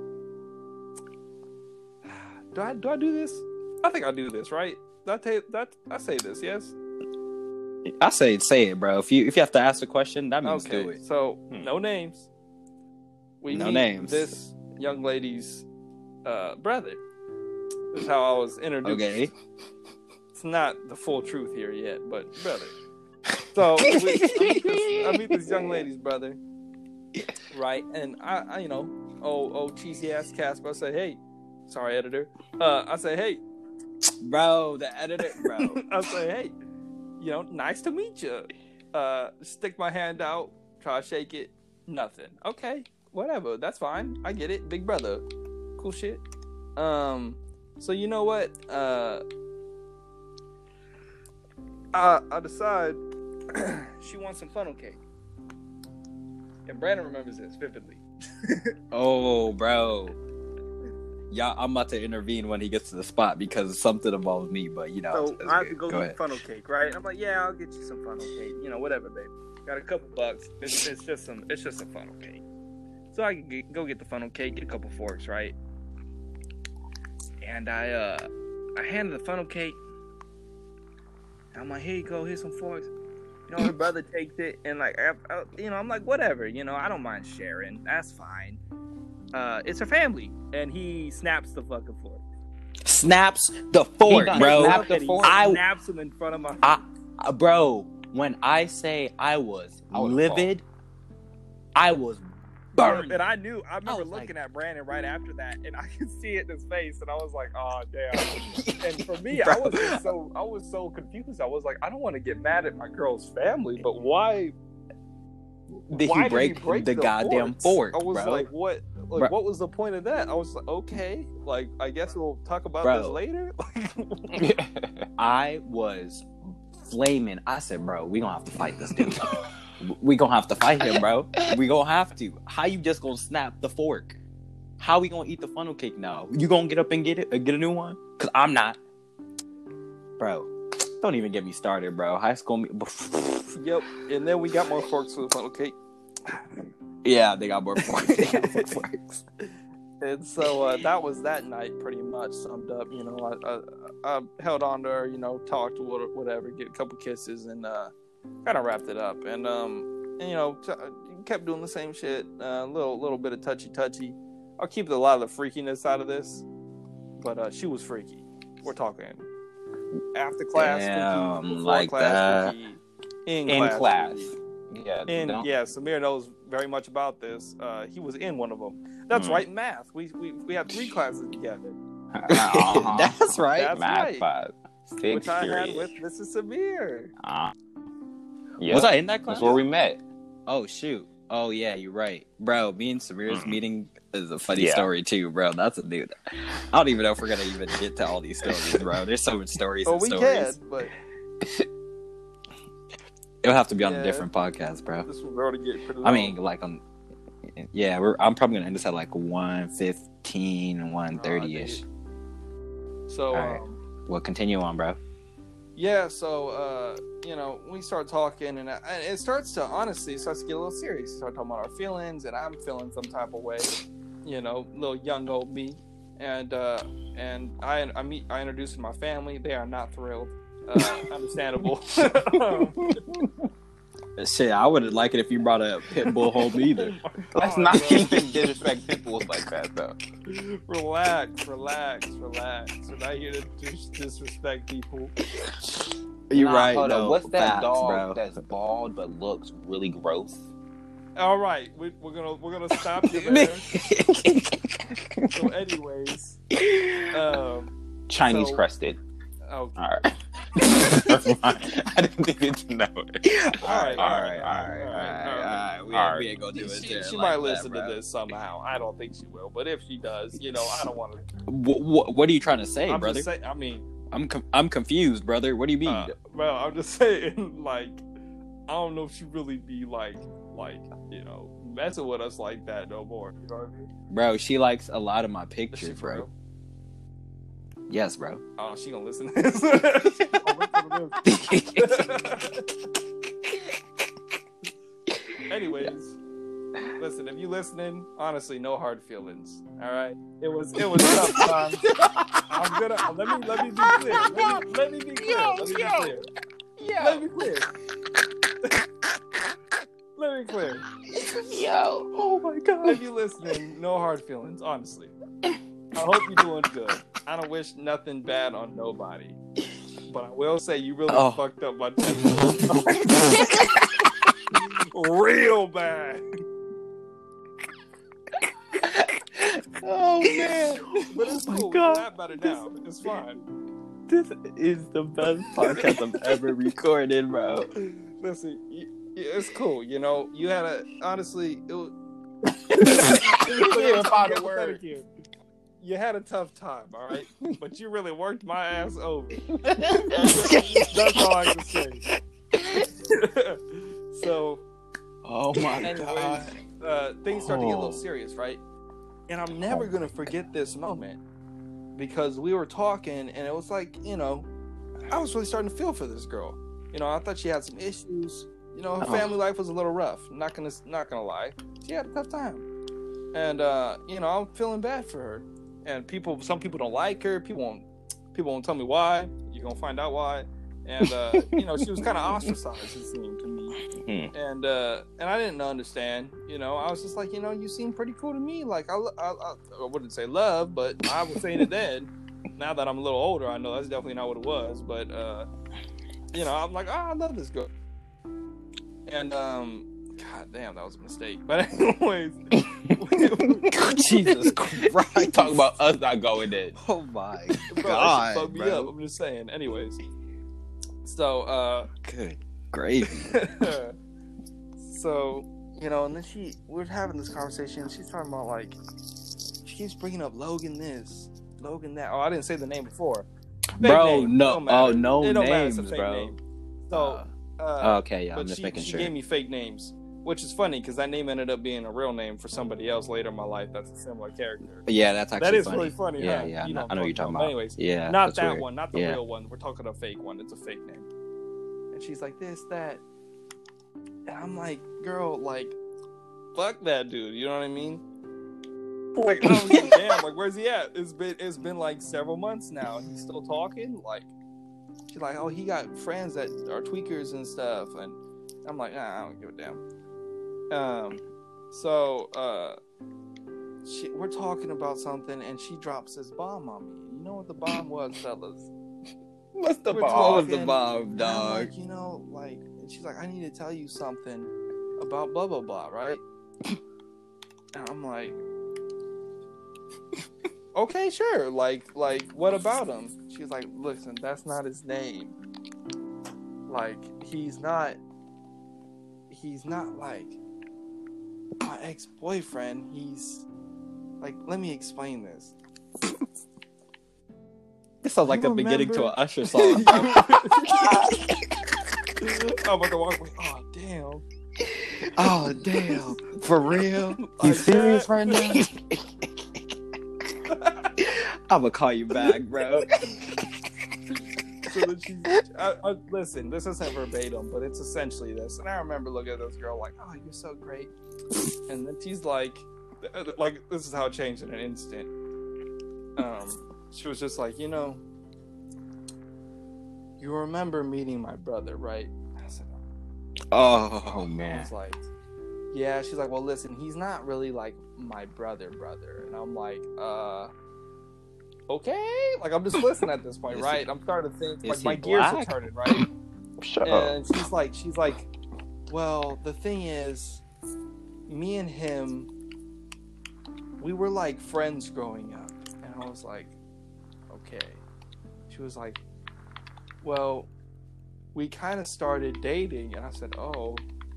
Do I do I do this? I think I do this right. Did I take that? I say this, yes. I say say it, bro. If you if you have to ask a question, that means Okay, do it. so Hmm. no names. We No meet names. This young lady's uh, brother. This is how I was introduced. Okay. It's not the full truth here yet, but brother. So we, I, meet this, I meet this young lady's brother, right? And I, I you know, oh, oh, cheesy ass Casper. I say, hey, sorry, editor. Uh, I say, hey, Bro, the editor, bro. I say, hey, you know, nice to meet you. Uh, stick my hand out, try to shake it, nothing. Okay, whatever, that's fine. I get it, big brother, cool shit. Um, so you know what? Uh, I I decide she wants some funnel cake, and Brandon remembers this vividly. Oh, bro. Yeah, I'm about to intervene when he gets to the spot because something involves me, but you know. So it's, it's I have good. to go, go get ahead. funnel cake, right? I'm like, yeah, I'll get you some funnel cake. You know, whatever, babe. Got a couple bucks. It's, it's just some. It's just some funnel cake. So I can get, go get the funnel cake, get a couple forks, right? And I uh, I handed the funnel cake. I'm like, here you go, here's some forks. You know, her brother takes it, and like, I, I, you know, I'm like, whatever. You know, I don't mind sharing. That's fine. Uh, it's her family, and he snaps the fucking fork. Snaps the fork, He bro. snapped the fork. I, snaps him in front of my face. I, uh, bro, when I say I was, I was livid, I was burned. And I knew, I remember I was looking like- at Brandon right after that, and I could see it in his face, and I was like, oh, damn. And for me, I Bro. was just so, I was so confused. I was like, I don't want to get mad at my girl's family, but why? Did why he break, did he break the, goddamn fork, I was bro? like, what? Like, Bro. what was the point of that? I was like, okay, like, I guess we'll talk about Bro. this later. I was flaming. I said, bro, we gonna have to fight this dude. We gonna have to fight him, bro. We gonna have to. How you just gonna snap the fork? How we gonna eat the funnel cake now? You gonna get up and get it, uh, get a new one? Cause I'm not, bro. Don't even get me started, bro. High school. Me- Yep. And then we got more forks for the funnel cake. yeah, they got more forks. They got more forks. And so uh, that was that night, pretty much summed up. You know, I, I, I held on to her, you know, talked to her, whatever, get a couple kisses, and uh, kind of wrapped it up. And um, and, you know, t- kept doing the same shit. A uh, little, little bit of touchy, touchy. I'll keep a lot of the freakiness out of this, but uh, she was freaky. We're talking after class, Damn, freaky, before like class, that. freaky, in, In class. class. freaky. Yeah. And don't- yeah, Samir knows very much about this. Uh, he was in one of them. That's Mm. right, math. We we we had three classes together, Uh-huh. That's right. That's Math right. class. Sixth which I had period. with Missus Samir. Uh, yeah. Was I in that class? That's where we met. Oh shoot. Oh yeah, you're right, bro. Me and Samir's Mhm. meeting is a funny Yeah. story too, bro. That's a dude. I don't even know if we're gonna even get to all these stories, bro. There's so much stories. Oh, and we stories. can, but It'll have to be on Yeah. a different podcast, bro. this was already getting pretty long. I mean, like on. Yeah, we're. I'm probably gonna end this at like one fifteen, one thirty ish. so alright. um, We'll continue on, bro. yeah, so uh, you know, we start talking, and, uh, and it starts to honestly it starts to get a little serious. We start talking about our feelings, and I'm feeling some type of way, you know, little young old me, and uh, and I I meet I introduce my family. They are not thrilled. uh, understandable. um, Shit, I wouldn't like it if you brought a pit bull home either. Oh That's God, not even disrespect pit bulls like that, though. Relax, relax, relax. We're not here to dis- disrespect people. You're nah, right. Hold no, on. What's that facts, dog bro. that's bald but looks really gross? All right, we, we're gonna we're gonna stop you there. So, anyways, um, Chinese so, crested. Oh, all right. I didn't think you'd know it. All right, all right, all right, all right, all right. We, all right. we ain't gonna do it. She, she like might that, listen bro. to this somehow. I don't think she will, but if she does, you know, I don't want to. What, what, what are you trying to say, I'm brother? just saying. I mean, I'm com- I'm confused, brother. What do you mean? uh, well, I'm just saying, like, I don't know if she really be like, like, you know, messing with us like that no more. You know what I mean? Bro, she likes a lot of my Is she pictures, for bro. real? Yes, bro. Oh, she gonna listen to this. She gonna listen to this. Anyways, listen. If you listening, honestly, no hard feelings. All right. It was it was tough times. I'm gonna let me let me be clear. Let me, let me be clear. Let me be clear. Let me be clear. Let me be clear. Yo, oh my god. If you listening, no hard feelings. Honestly, I hope you're doing good. I don't wish nothing bad on nobody. But I will say you really oh. fucked up my temper. Real bad. Oh man. But it's cool. God. It's not better now. It's fine. This is the best podcast I've ever recorded, bro. Listen, you, it's cool. You know, you had a honestly. It was, Yeah, find a word. You had a tough time, all right, but you really worked my ass over. That's all I can say. So, oh my anyways, god, uh, things start to get a little Oh. serious, right? And I'm never gonna forget this moment because we were talking, and it was like, you know, I was really starting to feel for this girl. You know, I thought she had some issues. You know, her Oh. family life was a little rough. Not gonna, not gonna lie, she had a tough time, and uh, you know, I'm feeling bad for her. And people, some people don't like her. People won't, people won't tell me why. You're gonna find out why. And uh, you know, she was kind of ostracized, it seemed to me. Hmm. And uh, and I didn't understand. You know, I was just like, you know, you seem pretty cool to me. Like I, I, I, I wouldn't say love, but I was saying it then. Now that I'm a little older, I know that's definitely not what it was. But uh, you know, I'm like, oh, I love this girl. And um. God damn, that was a mistake. But anyways, Jesus Christ! Talk about us not going in. Oh my bro, god, fuck me bro. up. I'm just saying. Anyways, so uh, Good gravy. so you know, and then she, we we're having this conversation. She's talking about like, she keeps bringing up Logan this, Logan that. Oh, I didn't say the name before. Fake Bro, name. no, Don't matter. oh no It don't matter. names, It's a fake bro. name. So, Uh, uh, okay, yeah, I'm but just she, making she sure. gave me fake names, which is funny because that name ended up being a real name for somebody else later in my life. That's a similar character. Yeah, that's actually That is funny. really funny. Yeah, huh? yeah, You I know- know I know what you're talking But about. anyways, Yeah, not that's that weird. one, not the Yeah. real one. We're talking a fake one. It's a fake name. And she's like this, that, and I'm like, girl, like, fuck that dude. You know what I mean? Like, I was like, damn, like, where's he at? It's been, it's been like several months now, and he's still talking. Like, she's like, oh, he got friends that are tweakers and stuff, and I'm like, nah, I don't give a damn. Um, so, uh, she, we're talking about something, and she drops this bomb on me. You know what the bomb was, fellas? What's the We're bomb? What was the talking, bomb, and I'm dog? like, you know, like, and she's like, I need to tell you something about blah blah blah, right? And I'm like, okay, sure. Like, like, what about him? She's like, listen, that's not his name. Like, he's not. He's not like my ex-boyfriend. He's like, let me explain this. This sounds like You the beginning to remember- an Usher song. I'm about to walk away. Oh, damn. Oh damn! For real? You Like serious that? right now? I'm gonna call you back, bro. So then she, I, I, listen, this isn't verbatim, but it's essentially this. And I remember looking at this girl like, oh, you're so great. And then she's like, like, this is how it changed in an instant. Um, she was just like, you know, you remember meeting my brother, right? I said, oh, oh man. I was like, yeah. She's like, well, listen, he's not really like my brother, brother. And I'm like, uh, okay. Like, I'm just listening at this point, right? I'm starting to think, like, my gears are turning, right? Shut and up. she's like, she's like, well, the thing is, me and him, we were like friends growing up. And I was like, okay. She was like, well, we kind of started dating. And I said, oh.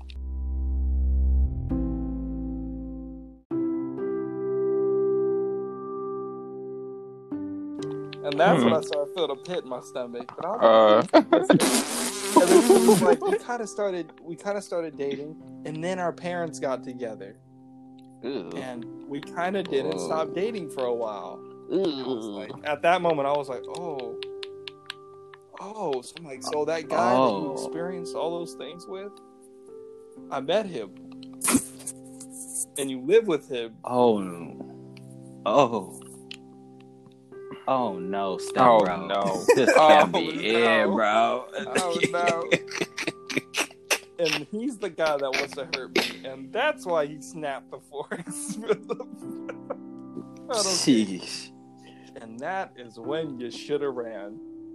And that's mm-hmm. when I started feeling a pit in my stomach. But I was like, uh. And then she was like, we kind of started, we kind of started dating, and then our parents got together. Ew. And we kind of didn't Ew. stop dating for a while. Like, at that moment, I was like, oh, oh. So I'm like, so that guy oh. that you experienced all those things with, I met him, and you live with him. Oh, oh. Oh no, step oh, bro. no. This can't oh, be no. it, bro. Oh no. And he's the guy that wants to hurt me, and that's why he snapped the forks. Jeez. And that is when you should have ran.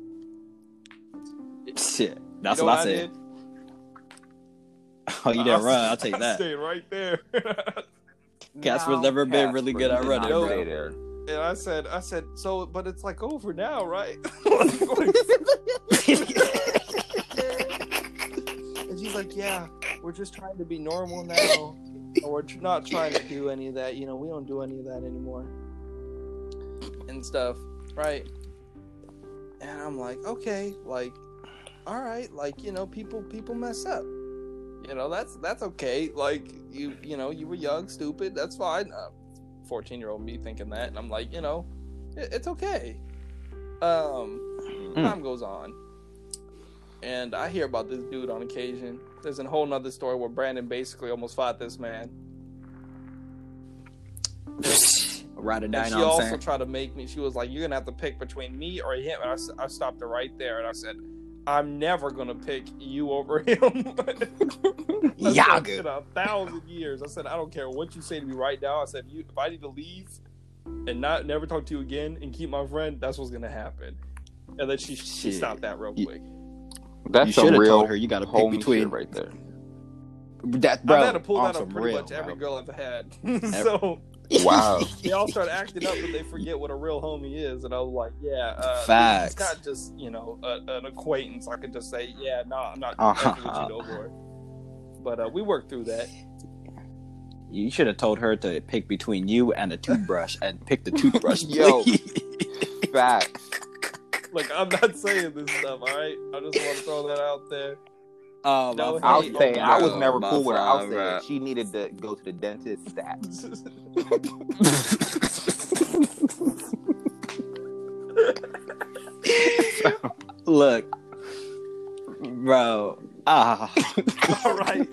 Shit. That's you know what I said. Did? Oh, you didn't run. I'll take I that. Stayed right there. Casper's never been really good at running, bro. There. And I said, I said, so, but it's like over now, right? And she's like, yeah, we're just trying to be normal now. Or we're not trying to do any of that. You know, we don't do any of that anymore. And stuff, right? And I'm like, okay, like, all right, like, you know, people, people mess up. You know, that's, that's okay. Like, you, you know, you were young, stupid. That's fine. Uh, fourteen-year-old me thinking that, and I'm like, you know, it, it's okay. Um, mm. Time goes on, and I hear about this dude on occasion. There's a whole nother story where Brandon basically almost fought this man. Ride or die. And she also saying? tried to make me. She was like, "You're gonna have to pick between me or him." And I, I stopped her right there, and I said, "I'm never gonna pick you over him." Yeah, good. In a thousand years, I said, I don't care what you say to me right now. I said, you, if I need to leave and not never talk to you again and keep my friend, that's what's gonna happen. And then she she stopped that real quick. That's you should have told her you got to pick between right there. That bro, I've had to pull that on pretty real, much every bro. girl I've had. So wow, they all start acting up and they forget what a real homie is. And I was like, yeah, uh, facts. It's not just you know a, an acquaintance. I could just say, yeah, no, nah, I'm not uh-huh. with you no more. But uh, we worked through that. You should have told her to pick between you and a toothbrush and pick the toothbrush. Yo, facts. Look, I'm not saying this stuff, all right? I just want to throw that out there. Oh, no, I'll hey, say oh, I was never my cool with her. I'll say right. she needed to go to the dentist. Stat. Look, bro. Ah. All right.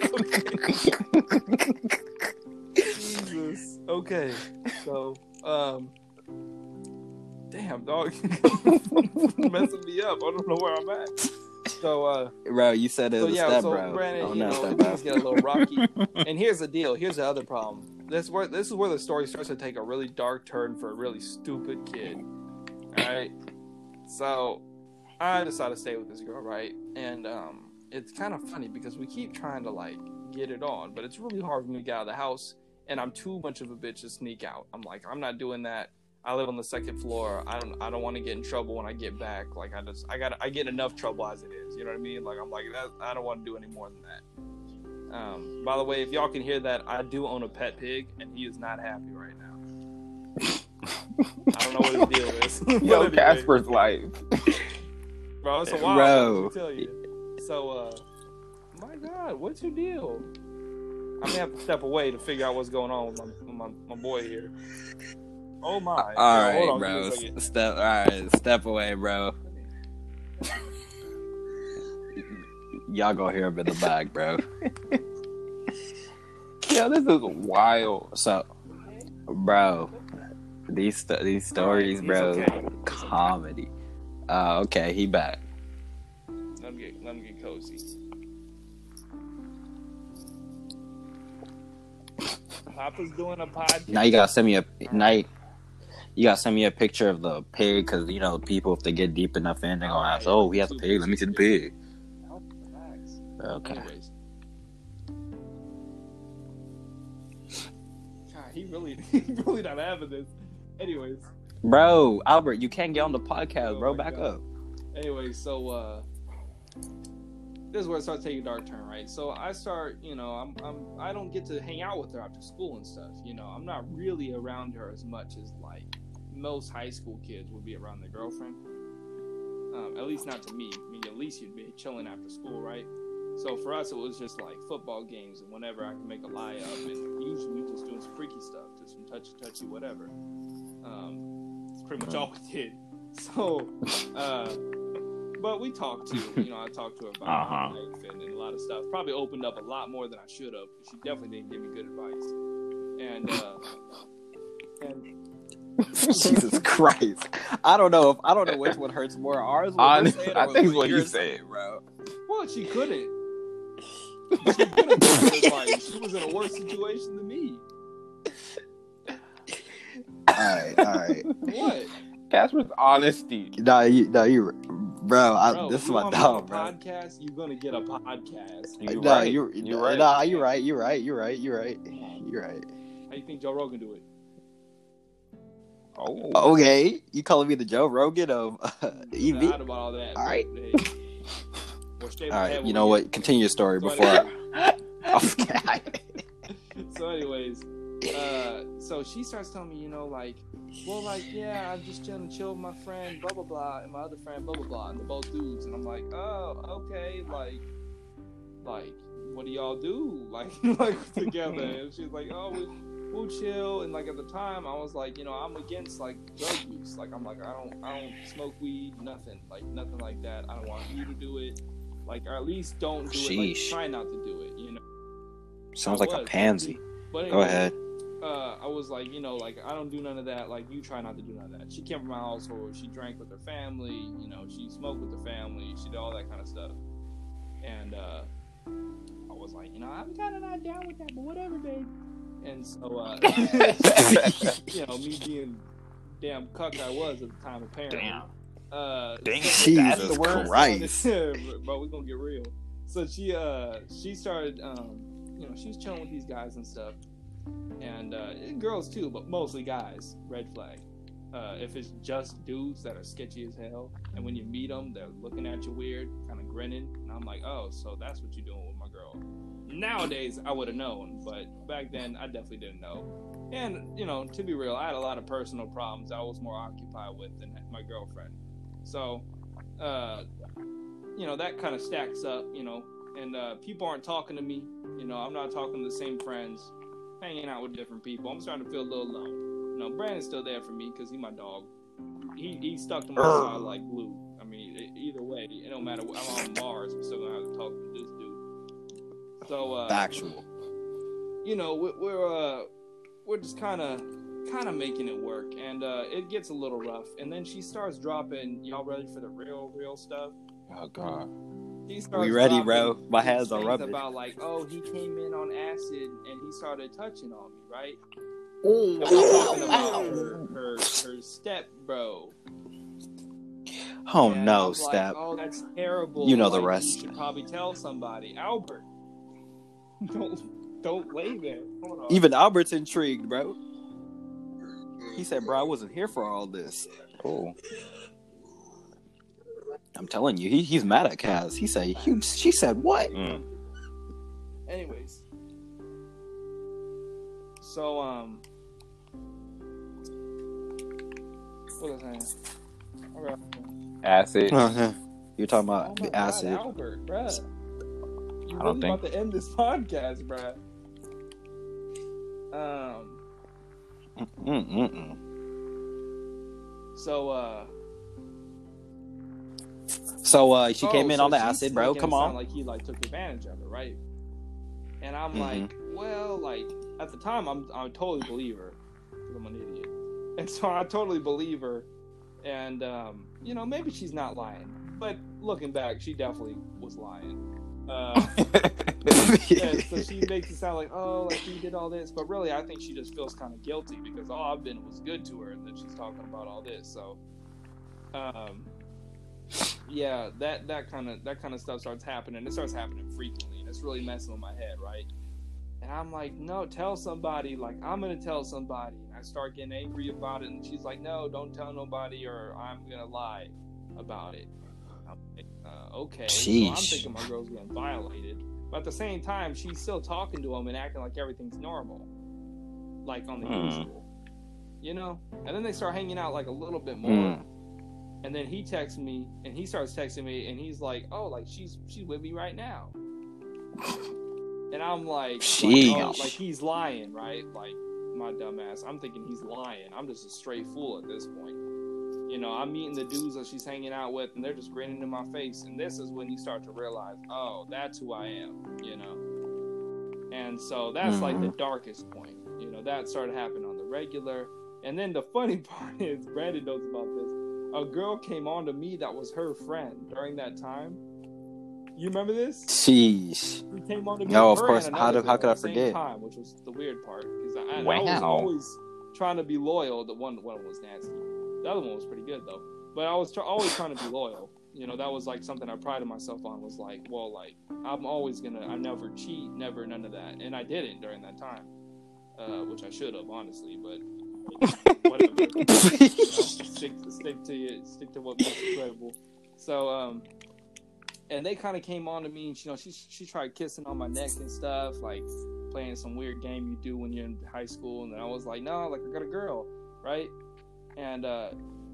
Jesus. Okay. So, um, damn, dog, messing me up. I don't know where I'm at. So, uh, bro, you said it was so, yeah, a step, so, bro. Brandon, oh, you no, know, things get a little rocky. And here's the deal. Here's the other problem. This where this is where the story starts to take a really dark turn for a really stupid kid. All right. So, I decided to stay with this girl, right? And um. It's kind of funny because we keep trying to like get it on, but it's really hard for me to get out of the house, and I'm too much of a bitch to sneak out. I'm like, I'm not doing that. I live on the second floor. I don't, I don't want to get in trouble when I get back. Like I just, I got, I get enough trouble as it is. You know what I mean? Like I'm like, that, I don't want to do any more than that. Um, by the way, if y'all can hear that, I do own a pet pig, and he is not happy right now. I don't know what his deal is. Yo, anyway, Casper's life, bro. It's a while. Bro. I tell you. So, uh, my God, what's your deal? I may have to step away to figure out what's going on with my with my, my boy here. Oh my! All yeah, right, on, bro. Step. All right, step away, bro. Y'all gonna hear him in the back, bro. Yeah, this is wild. So, bro, these these stories, right, bro, okay. comedy. Uh, okay, he back. get let me get cozy. Papa's doing a podcast. Now you gotta send me a night. You gotta send me a picture of the pig because you know people, if they get deep enough in, they're gonna ask, "Oh, he has a pig. Let me see the pig." Okay. Anyways. God, he really, he really not having this. Anyways. Bro, Albert, you can't get on the podcast, oh bro. Back God. up. Anyway, so uh, this is where it starts taking a dark turn, right? So I start, you know, I'm, I'm, I don't get to hang out with her after school and stuff. You know, I'm not really around her as much as like most high school kids would be around their girlfriend. Um, at least not to me. I mean, at least you'd be chilling after school, right? So for us, it was just like football games, and whenever I can make a lie up, and usually we just doing some freaky stuff, just some touchy, touchy, whatever. Um, it's pretty much all we did. So, uh, but we talked to, you know, I talked to her about uh-huh. my life and, and a lot of stuff. Probably opened up a lot more than I should have. She definitely didn't give me good advice. And, uh, and Jesus Christ, I don't know if I don't know which one hurts more. Ours, honestly, I think what you saying, bro. Well, she couldn't. She couldn't give me advice. She was in a worse situation than me. All right, all right. What? Casper's honesty. No, you, no, you, bro. I, bro this is my dog, bro. Podcast, you're gonna get a podcast. You're no, right. You're, you're right. No, you're right. You're right. You're right. You're right. You're right. How you think Joe Rogan do it? Oh, okay. You calling me the Joe Rogan of uh, E V? Not about all that. All right. Hey, all right. You know what? Get. Continue your story so before. I... okay. So, anyways, uh, so she starts telling me, you know, like, well, like, yeah, I'm just chilling, chill with my friend, blah blah blah, and my other friend, blah blah blah, and they're both dudes, and I'm like, oh, okay, like, like, what do y'all do, like, like together? And she's like, oh, we, we'll chill, and like at the time, I was like, you know, I'm against like drug use, like, I'm like, I don't, I don't smoke weed, nothing, like, nothing like that. I don't want you to do it, like, or at least don't do Sheesh. it, like, try not to do it, you know. Sounds like a pansy. But anyway, go ahead. Uh, I was like, you know, like, I don't do none of that. Like, you try not to do none of that. She came from my household. She drank with her family. You know, she smoked with her family. She did all that kind of stuff. And uh, I was like, you know, I'm kind of not down with that, but whatever, babe. And so, uh, you know, me being damn cuck I was at the time, apparently. Damn. Uh, Damn. So Jesus Christ. Bro, we're going to get real. So she, uh, she started, um, you know, she was chilling with these guys and stuff. And uh, girls too, but mostly guys. Red flag. Uh, if it's just dudes that are sketchy as hell, and when you meet them, they're looking at you weird, kind of grinning, and I'm like, oh, so that's what you're doing with my girl. Nowadays, I would have known, but back then, I definitely didn't know. And, you know, to be real, I had a lot of personal problems I was more occupied with than my girlfriend. So, uh, you know, that kind of stacks up, you know, and uh, people aren't talking to me. You know, I'm not talking to the same friends. Hanging out with different people. I'm starting to feel a little alone. You know, Brandon's still there for me because he's my dog. He he stuck to my side like glue. I mean, it, either way, it don't matter. I'm on Mars. I'm still gonna have to talk to this dude. So, uh, factual. You know, we're, we're uh we're just kind of kind of making it work, and uh, it gets a little rough. And then she starts dropping. Y'all ready for the real real stuff? Oh God. We ready, bro? My hands are rubbing. About like, oh, he came in on acid and he started touching on me, right? Oh, talking about her, her, her step, bro. Oh and no, step. Like, oh, that's terrible. You know like, the rest. You should probably tell somebody, Albert. don't don't lay there. Hold on. Even Albert's intrigued, bro. He said, "Bro, I wasn't here for all this." Oh. I'm telling you, he, he's mad at Kaz. He said, he, she said what? Mm. Anyways. So, um. What was I saying? All right. Acid. Uh-huh. You're talking about oh the God, acid. Albert, bruh. You're I don't really think. about to end this podcast, bruh. Um. Mm-mm-mm. So, uh. So uh, she oh, came in so on the acid, bro. Come on. Like he like took advantage of her, right? And I'm mm-hmm. like, well, like at the time, I'm I totally believe her because I'm an idiot, and so I totally believe her, and um, you know maybe she's not lying, but looking back, she definitely was lying. Uh, and so she makes it sound like, oh, like he did all this, but really, I think she just feels kind of guilty because all I've been was good to her, and then she's talking about all this. So, um, yeah, that that kind of that kind of stuff starts happening. It starts happening frequently, and it's really messing with my head, right? And I'm like, no, tell somebody. Like, I'm gonna tell somebody. And I start getting angry about it, and she's like, no, don't tell nobody, or I'm gonna lie about it. I'm like, uh, okay. Sheesh. So I'm thinking my girl's getting violated, but at the same time, she's still talking to him and acting like everything's normal, like on the mm. usual, you know. And then they start hanging out like a little bit more. Mm. And then he texts me, and he starts texting me, and he's like, "Oh, like she's she's with me right now." And I'm like, like, oh, like he's lying, right? Like my dumbass. I'm thinking he's lying. I'm just a straight fool at this point. You know, I'm meeting the dudes that she's hanging out with, and they're just grinning in my face. And this is when you start to realize, oh, that's who I am. You know. And so that's mm-hmm. like the darkest point. You know, that started happening on the regular. And then the funny part is, Brandon knows about this. A girl came on to me that was her friend during that time. You remember this? Jeez. She came on to me. No, of course. How did, how could I forget? Time, which was the weird part. Because I, wow. I was always trying to be loyal. The one, one was nasty. The other one was pretty good, though. But I was tr- always trying to be loyal. You know, that was like something I prided myself on, was like, well, like, I'm always going to, I never cheat, never, none of that. And I didn't during that time, uh, which I should have, honestly, but whatever. You know, stick, stick to you, stick to what makes you credible. So, um, and they kind of came on to me, and, you know, she she tried kissing on my neck and stuff, like playing some weird game you do when you're in high school. And then I was like, no, like I got a girl, right? And uh,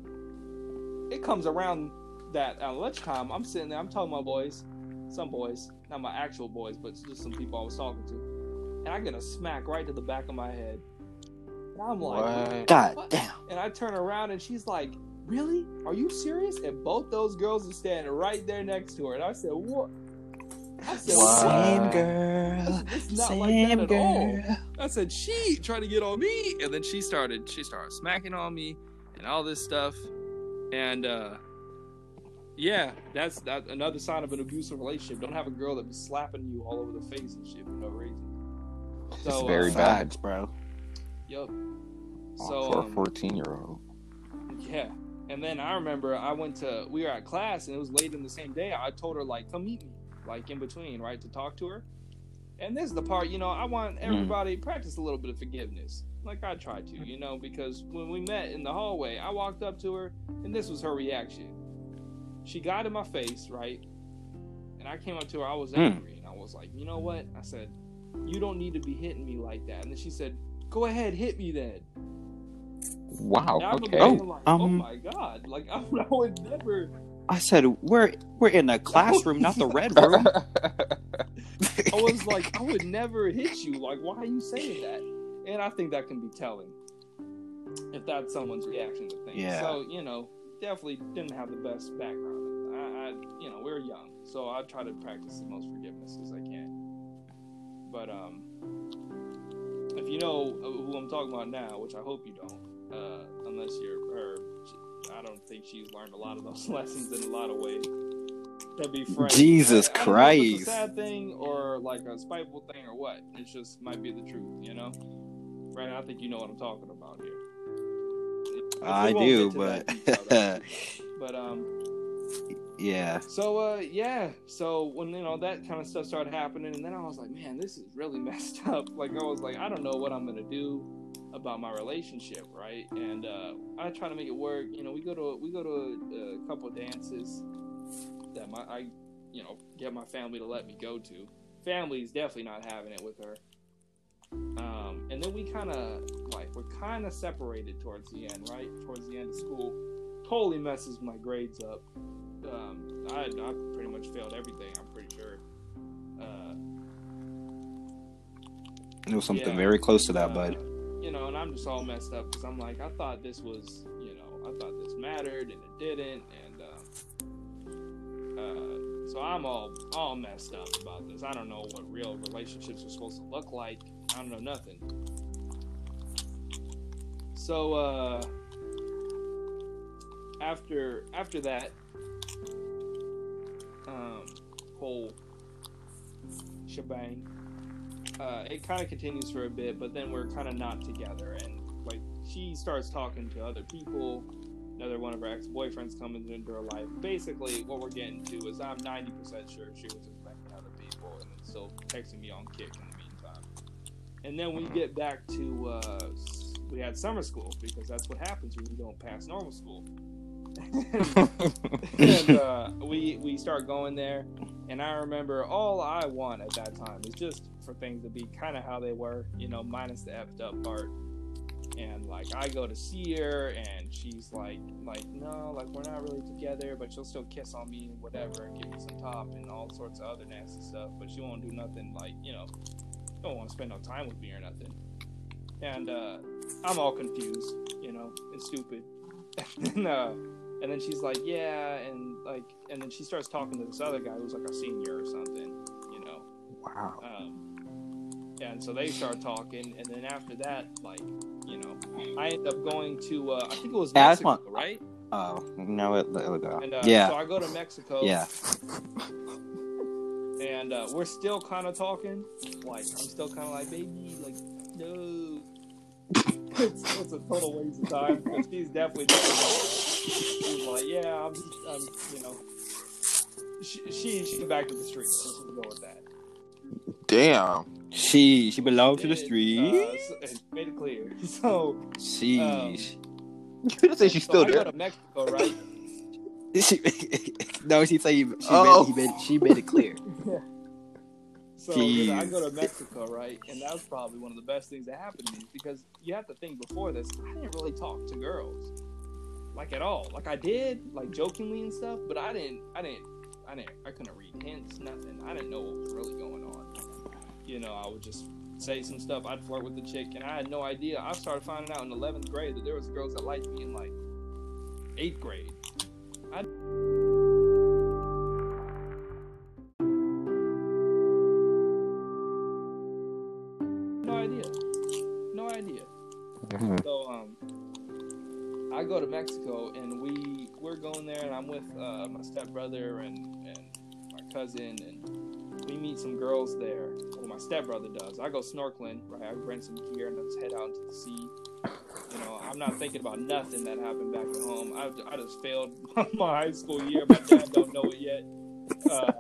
it comes around that at lunchtime, I'm sitting there, I'm telling my boys, some boys, not my actual boys, but just some people I was talking to, and I get a smack right to the back of my head. And I'm like, what? God what? Damn. And I turn around, and she's like, really? Are you serious? And both those girls are standing right there next to her. And I said, what? I said, what? Same what? girl. It's not Same like that at girl. all. I said, she tried to get on me. And then she started, she started smacking on me and all this stuff. And, uh, yeah, that's that another sign of an abusive relationship. Don't have a girl that be slapping you all over the face and shit for no reason. So, it's very uh, bad, bro. Yep. Oh, so, for um, a fourteen-year-old. Yeah. And then I remember I went to, we were at class, and it was late in the same day. I told her, like, come meet me, like, in between, right, to talk to her. And this is the part, you know, I want everybody to practice a little bit of forgiveness. Like I tried to, you know, because when we met in the hallway, I walked up to her, and this was her reaction. She got in my face, right? And I came up to her, I was angry, and I was like, you know what? I said, you don't need to be hitting me like that. And then she said, go ahead, hit me then. Wow. Okay. Oh, like, um, oh my God! Like I, I would never. I said we're we're in a classroom, not the red room. I was like, I would never hit you. Like, why are you saying that? And I think that can be telling if that's someone's reaction to things. Yeah. So you know, definitely didn't have the best background. I, I you know, we were young, so I try to practice the most forgiveness as I can. But um, if you know who I'm talking about now, which I hope you don't. Uh, unless you're her, I don't think she's learned a lot of those lessons in a lot of ways. To be frank, Jesus I, I Christ, don't know if it's a sad thing or like a spiteful thing or what. It just might be the truth, you know. Right? I think you know what I'm talking about here. If I do, but detail, but um, yeah. So uh, yeah. So when you know that kind of stuff started happening, and then I was like, man, this is really messed up. Like I was like, I don't know what I'm gonna do about my relationship, right? And uh, I try to make it work. You know, we go to we go to a, a couple of dances that my I, you know, get my family to let me go to. Family's definitely not having it with her. Um, and then we kind of like we're kind of separated towards the end, right? Towards the end of school, totally messes my grades up. Um, I I pretty much failed everything. I'm pretty sure. Uh, it was something yeah, very close to that, uh, bud. You know, and I'm just all messed up because I'm like, I thought this was, you know, I thought this mattered and it didn't, and uh, uh, so I'm all all messed up about this. I don't know what real relationships are supposed to look like. I don't know nothing. So uh, after after that, um, whole shebang. Uh, it kind of continues for a bit, but then we're kind of not together, and like she starts talking to other people. Another one of her ex-boyfriends comes into her life. Basically, what we're getting to is I'm ninety percent sure she was expecting other people, and then still texting me on Kik in the meantime. And then we get back to uh, we had summer school, because that's what happens when you don't pass normal school. and uh, we we start going there, and I remember all I want at that time is just for things to be kind of how they were, you know, minus the effed up part. And like I go to see her, and she's like, like no, like we're not really together, but she'll still kiss on me and whatever, and give me some top and all sorts of other nasty stuff. But she won't do nothing like, you know, don't want to spend no time with me or nothing. And uh, I'm all confused, you know, and stupid. and, uh, and then she's like, yeah, and like, and then she starts talking to this other guy who's like a senior or something, you know. Wow. Um, and so they start talking, and then after that, like, you know, I end up going to, uh, I think it was Mexico, want... right? Oh, no, it, it'll go. And, uh, yeah. So I go to Mexico. Yeah. And uh, we're still kind of talking. Like, I'm still kind of like, baby, like, no. it's, it's a total waste of time. But she's definitely she's like, yeah, I'm, I'm you know. She, she, she's back to the streets. Let's just go with that. Damn. She she belonged to the streets. Uh, so, it made it clear. So, sheesh. Um, you didn't say she's so still I there. go to Mexico, right? She, no, she said she, oh. made, he made she made it clear. Yeah. So you know, I go to Mexico, right? And that was probably one of the best things that happened to me, because you have to think before this, I didn't really talk to girls, like at all. Like I did, like jokingly and stuff, but I didn't, I didn't, I didn't, I couldn't read hints, nothing. I didn't know what was really going on. You know, I would just say some stuff. I'd flirt with the chick, and I had no idea. I started finding out in eleventh grade that there was girls that liked me in like eighth grade. I no idea, no idea. Mm-hmm. So um, I go to Mexico, and we we're going there, and I'm with uh, my stepbrother and and my cousin, and we meet some girls there. Well, my stepbrother does. I go snorkeling, right? I rent some gear and let's head out into the sea. You know, I'm not thinking about nothing that happened back at home. I, I just failed my high school year. My dad don't know it yet. Uh,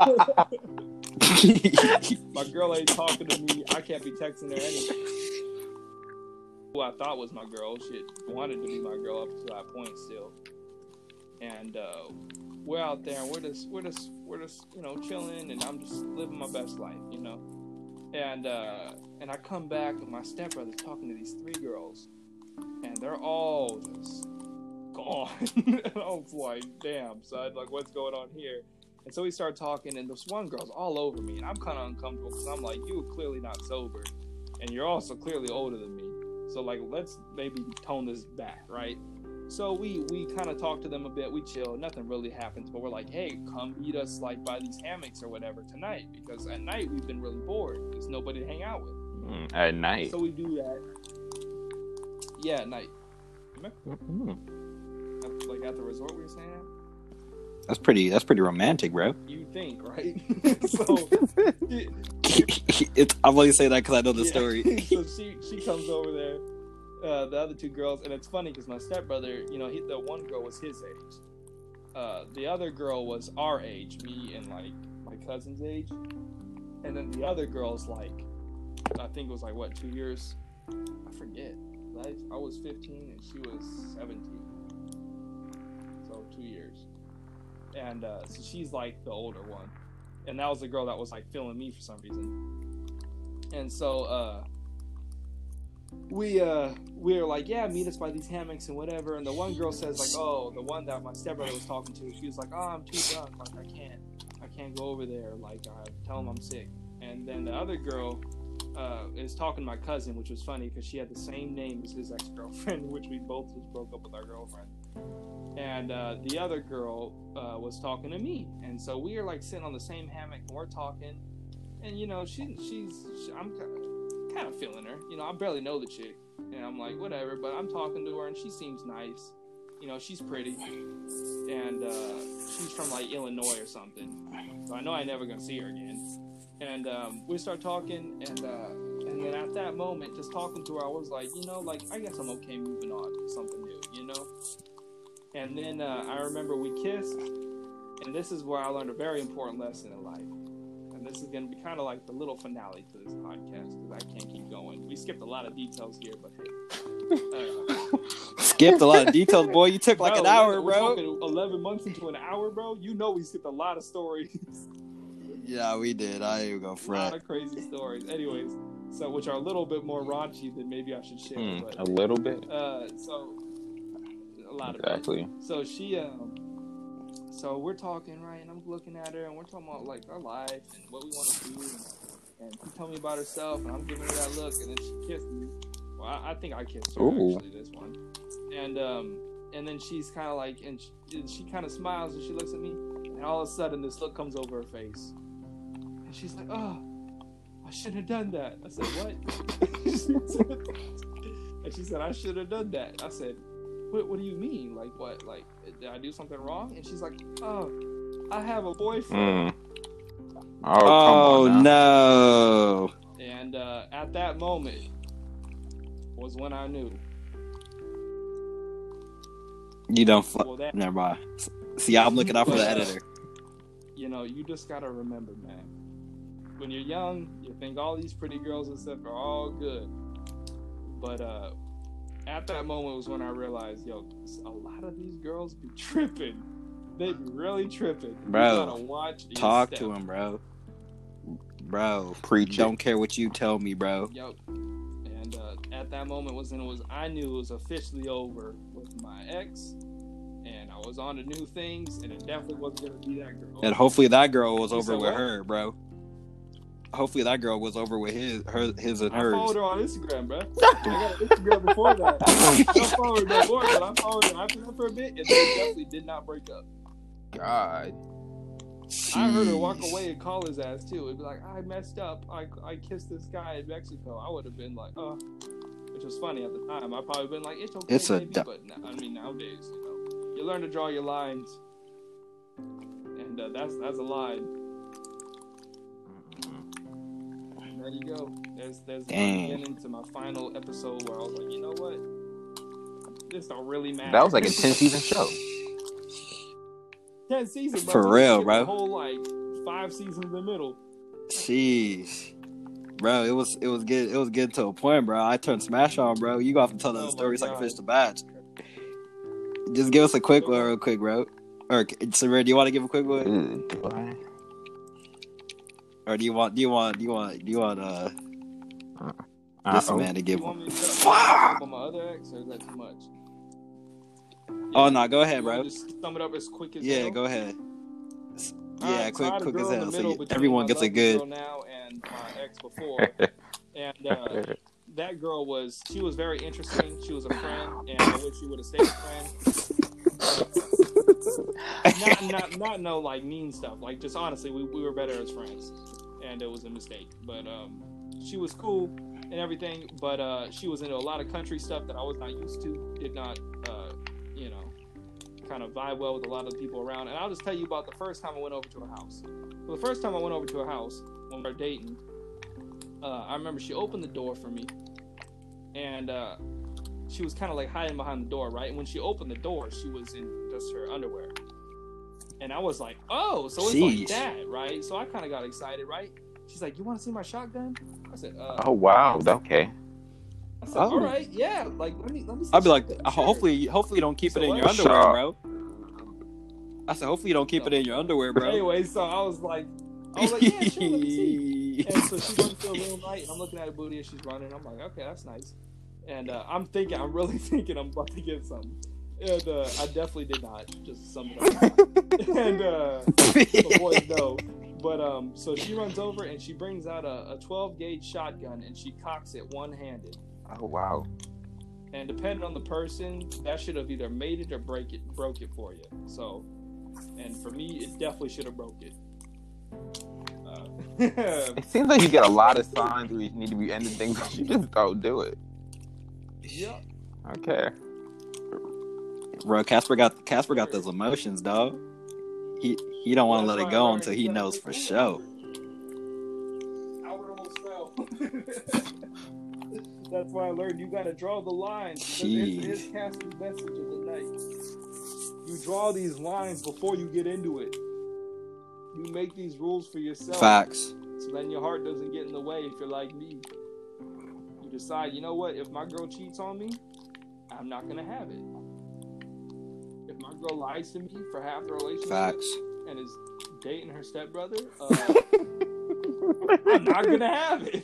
my girl ain't talking to me. I can't be texting her anything. Who I thought was my girl, shit, wanted to be my girl up to that point still. And uh, we're out there, and we're just, we're just, we're just, you know, chilling, and I'm just living my best life, you know. And uh, and I come back, and my stepbrother's talking to these three girls, and they're all just gone. And I was like, damn, son, like, what's going on here? And so we start talking, and this one girl's all over me, and I'm kind of uncomfortable, because I'm like, you were clearly not sober, and you're also clearly older than me. So, like, let's maybe tone this back, right? So we, we kind of talk to them a bit. We chill. Nothing really happens. But we're like, hey, come meet us, like, by these hammocks or whatever tonight. Because at night, we've been really bored. There's nobody to hang out with. Mm, at night? So we do that. Yeah, at night. Mm-hmm. At, like, at the resort we were staying at? That's pretty, that's pretty romantic, bro. You think, right? so... It, it's, I'm only saying that because I know the yeah. story. So she, she comes over there. Uh, the other two girls, and it's funny because my stepbrother, you know, he, the one girl was his age. Uh, the other girl was our age, me and like my cousin's age, and then the other girl's like, I think it was like what, two years? I forget. I, I was fifteen and she was seventeen, so two years. And uh, so she's like the older one, and that was the girl that was like feeling me for some reason. And so. Uh, We uh we were like, yeah, meet us by these hammocks and whatever. And the one girl says like, oh, the one that my stepbrother was talking to, she was like, oh, I'm too young, like I can't, I can't go over there. Like, I tell him I'm sick. And then the other girl uh is talking to my cousin, which was funny because she had the same name as his ex-girlfriend, which we both just broke up with our girlfriend. And uh, the other girl uh, was talking to me, and so we are like sitting on the same hammock and we're talking, and you know she she's she, I'm. kind of feeling her, you know. I barely know the chick, and I'm like, whatever. But I'm talking to her, and she seems nice. you know, she's pretty, and uh, she's from like Illinois or something. So I know I never gonna see her again. And um, we start talking, and uh, and then at that moment, just talking to her, I was like, you know, like I guess I'm okay moving on to something new, you know. And then uh, I remember we kissed, and this is where I learned a very important lesson in life. And this is going to be kind of like the little finale to this podcast because I can't keep going. We skipped a lot of details here, but hey. Uh, skipped a lot of details, boy. You took like bro, an hour, we're bro. Talking eleven months into an hour, bro. You know we skipped a lot of stories. Yeah, we did. I ain't gonna fret. A lot of crazy stories. Anyways, so which are a little bit more raunchy than maybe I should share. Hmm, but, a little bit. Uh, so a lot exactly. of exactly. So she um. So we're talking, right, and I'm looking at her, and we're talking about, like, our life and what we want to do, and, and she told me about herself, and I'm giving her that look, and then she kissed me. Well, I, I think I kissed her, Ooh. actually, this one. And um, and then she's kind of like, and she, and she kind of smiles, and she looks at me, and all of a sudden, this look comes over her face. And she's like, oh, I shouldn't have done that. I said, what? And she said, I should have done that. I said, What, what do you mean? Like, what? Like, did I do something wrong? And she's like, oh, I have a boyfriend. Mm. Oh, oh come on no. And uh, at that moment was when I knew. You don't fuck. Well, that, Never mind. See, I'm looking out for the editor. You know, you just got to remember, man. When you're young, you think all these pretty girls and stuff are all good. But, uh, at that moment was when I realized, yo, a lot of these girls be tripping. They be really tripping. Bro, you gotta watch talk step. to him, bro. Bro, preach. Don't it. care what you tell me, bro. Yep. And uh, at that moment was when it was I knew it was officially over with my ex, and I was on to new things, and it definitely wasn't gonna be that girl. And hopefully that girl was You over said with what? her, bro. Hopefully that girl was over with his, her, his and I hers. followed her on Instagram, bro. I got an Instagram before that. I followed her before, but I followed her after that for a bit, and they definitely did not break up. God. Jeez. I heard her walk away and call his ass too. It'd be like, I messed up. I, I kissed this guy in Mexico. I would have been like, oh, which was funny at the time. I probably been like, it's okay, It's a baby. du- But I mean, nowadays, you know, you learn to draw your lines, and uh, that's that's a line. There you go. There's there's the beginning to my final episode where I was like, you know what? This don't really matter. That was like a ten season show. ten seasons, bro. For So real, the bro. whole like five seasons in the middle. Jeez. Bro, it was it was good. It was getting to a point, bro. I turned Smash on, bro. You gonna have to tell Oh that my story so I can God. finish the match. Just give us a quick one, real quick, bro. Or Samir, do you want to give a quick one, Ooh, do I? or do you want do you want do you want do you want uh Uh, this oh. man to give You want one? me to talk about my other ex, or is that too much? Oh no, go ahead, You wanna bro. Just sum it up as quick as Yeah, hell? go ahead. All Yeah, right, quick, so I had a quick as girl in hell. the So middle you- between everyone my gets a lovely good. girl now and my ex before, and uh, that girl was she was very interesting. She was a friend, and I wish she would have stayed a friend. not, not, not no like mean stuff. Like just honestly, we, we were better as friends, and it was a mistake. But um, she was cool and everything. But uh, she was into a lot of country stuff that I was not used to. Did not, uh, you know, kind of vibe well with a lot of the people around. And I'll just tell you about the first time I went over to her house. Well, the first time I went over to her house when we were dating, uh, I remember she opened the door for me, and uh, she was kind of like hiding behind the door, right? And when she opened the door, she was in just her underwear. And I was like, oh, so it's Jeez. like that, right? So I kind of got excited, right? She's like, you want to see my shotgun? I said, uh, Oh wow, okay. I said, Oh. all right, yeah. Like, let me, let me see I'd be like, shotgun. ho- hopefully, hopefully you don't keep So it in what? your underwear, Shut bro. I said, hopefully you don't keep it in your underwear, bro. Anyway, so I was like, I was like, yeah, sure, let me see. And so she runs to a room, right? And I'm looking at her booty, and she's running. I'm like, okay, that's nice. And uh, I'm thinking, I'm really thinking I'm about to get something. And uh, I definitely did not. Just sum it up. And uh, the boys know. But um, so she runs over and she brings out a, a twelve gauge shotgun and she cocks it one handed. Oh wow. And depending on the person, that should have either made it or break it, broke it for you. So, and for me, it definitely should have broke it. Uh, It seems like you get a lot of signs where you need to be ending things, but you just don't do it. yeah. Okay. Bro, Casper got Casper got those emotions, dog. He he don't want to let it go until he knows for sure. Albert almost fell. That's why I learned you gotta draw the lines. Jeez. It's Casper's message of the night. You draw these lines before you get into it. You make these rules for yourself. Facts. So then your heart doesn't get in the way if you're like me. You decide, you know what, if my girl cheats on me, I'm not gonna have it. If my girl lies to me for half the relationship Facts. and is dating her stepbrother, uh, I'm not gonna have it.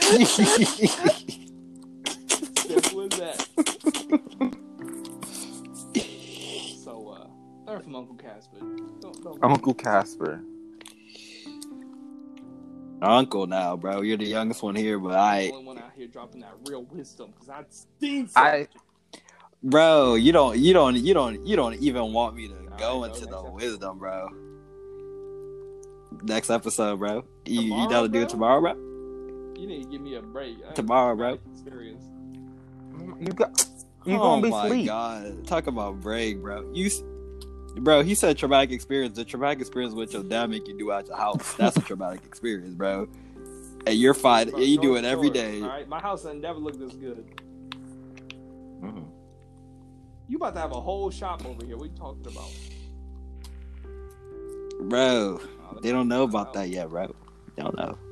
Simple as that. So, uh, learn from Uncle Casper. Don't, don't Uncle Casper. Uncle now, bro. You're the youngest one here, but I. I'm the only one out here dropping that real wisdom because I've seen I, bro, you don't, you don't, you don't, you don't even want me to All go right, into bro, the next wisdom, bro. Next episode, bro. You, Tomorrow, you down to do bro? it tomorrow, bro? You need to give me a break. I ain't Tomorrow, bro. Serious. you got. You oh gonna be my asleep. god! Talk about break, bro. You, bro. He said traumatic experience. The traumatic experience what your dad make you do out your house. That's a traumatic experience, bro. And you're fine. Bro, you do short it every story, day. All right, my house ain't never looked this good. Mm-hmm. You about to have a whole shop over here. What you talking about? Bro, Oh, they don't know about that yet, bro. They don't know.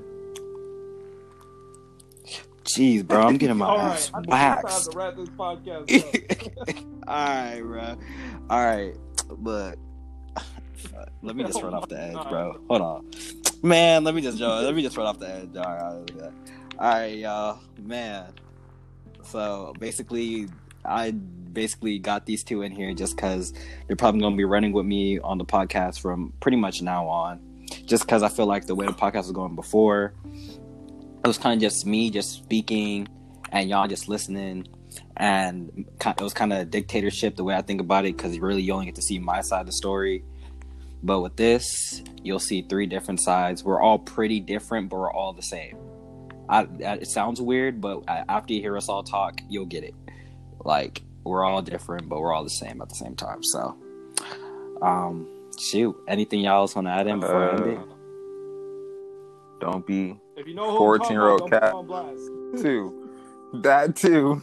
Jeez, bro, I'm getting my All ass right, I think waxed. it's time to wrap this podcast up. All right, bro. All right, look. Let me just run off the edge, bro. Hold on, man. Let me just let me just run off the edge. All right, all right, y'all, man. So basically, I basically got these two in here just because they're probably gonna be running with me on the podcast from pretty much now on. Just because I feel like the way the podcast was going before, it was kind of just me just speaking and y'all just listening, and it was kind of a dictatorship the way I think about it, because really you only get to see my side of the story. But with this, you'll see three different sides. We're all pretty different, but we're all the same. I, it sounds weird, but after you hear us all talk, you'll get it. Like, we're all different, but we're all the same at the same time. So, um, shoot, anything y'all else want to add in before uh, I end it? Don't be if you know fourteen-year-old cat. Too. That too.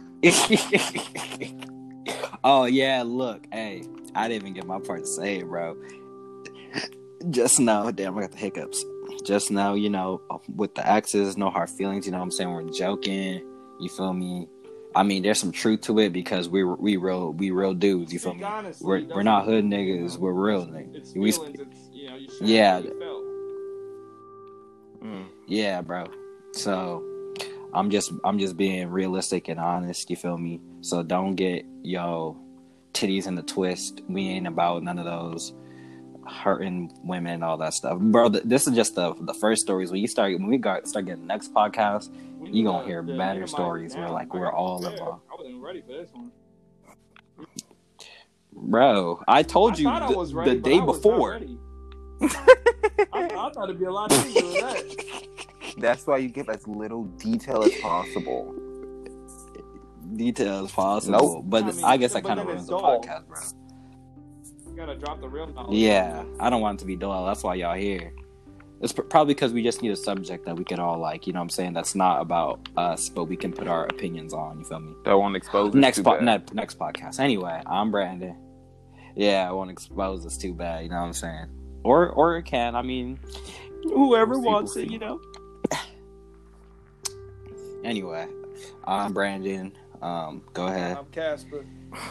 Oh yeah, look, hey, I didn't even get my part to say it, bro. Just now, damn, I got the hiccups. Just now, you know, with the exes, no hard feelings. You know what I'm saying? We're joking. You feel me? I mean, there's some truth to it because we we real we real dudes. You feel me? Honestly, we're we're not hood niggas. We're real niggas. It's we, feelings, it's, you know, you yeah. Mm. Yeah, bro. So I'm just I'm just being realistic and honest. You feel me? So don't get yo titties in the twist. We ain't about none of those hurting women and all that stuff, bro. Th- this is just the the first stories. When you start when we got start getting the next podcast, you gonna hear the, better stories where like we're all involved. I wasn't ready for this one, bro. I told I you I th- ready, the day before. I, I thought it'd be a lot easier than that. That's why you give as little detail as possible. Detail as possible, nope. But I, mean, I guess I kind of ruins the podcast, bro. You gotta drop the real knowledge. Yeah, I don't want it to be dull. That's why y'all here. It's pr- probably because we just need a subject that we could all like. You know what I'm saying? That's not about us, but we can put our opinions on. You feel me? That won't expose next po- ne- next podcast. Anyway, I'm Brandon. Yeah, I won't expose us too bad. You know what I'm saying? Or or it can. I mean, whoever we'll wants it. You know. Anyway, I'm Brandon. Um, go ahead. I'm Casper.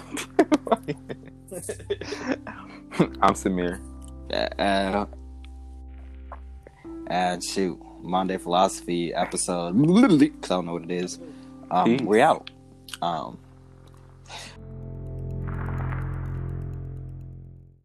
I'm Samir. Uh, and shoot, Monday Philosophy episode. Because I don't know what it is. Um, we're out. Um,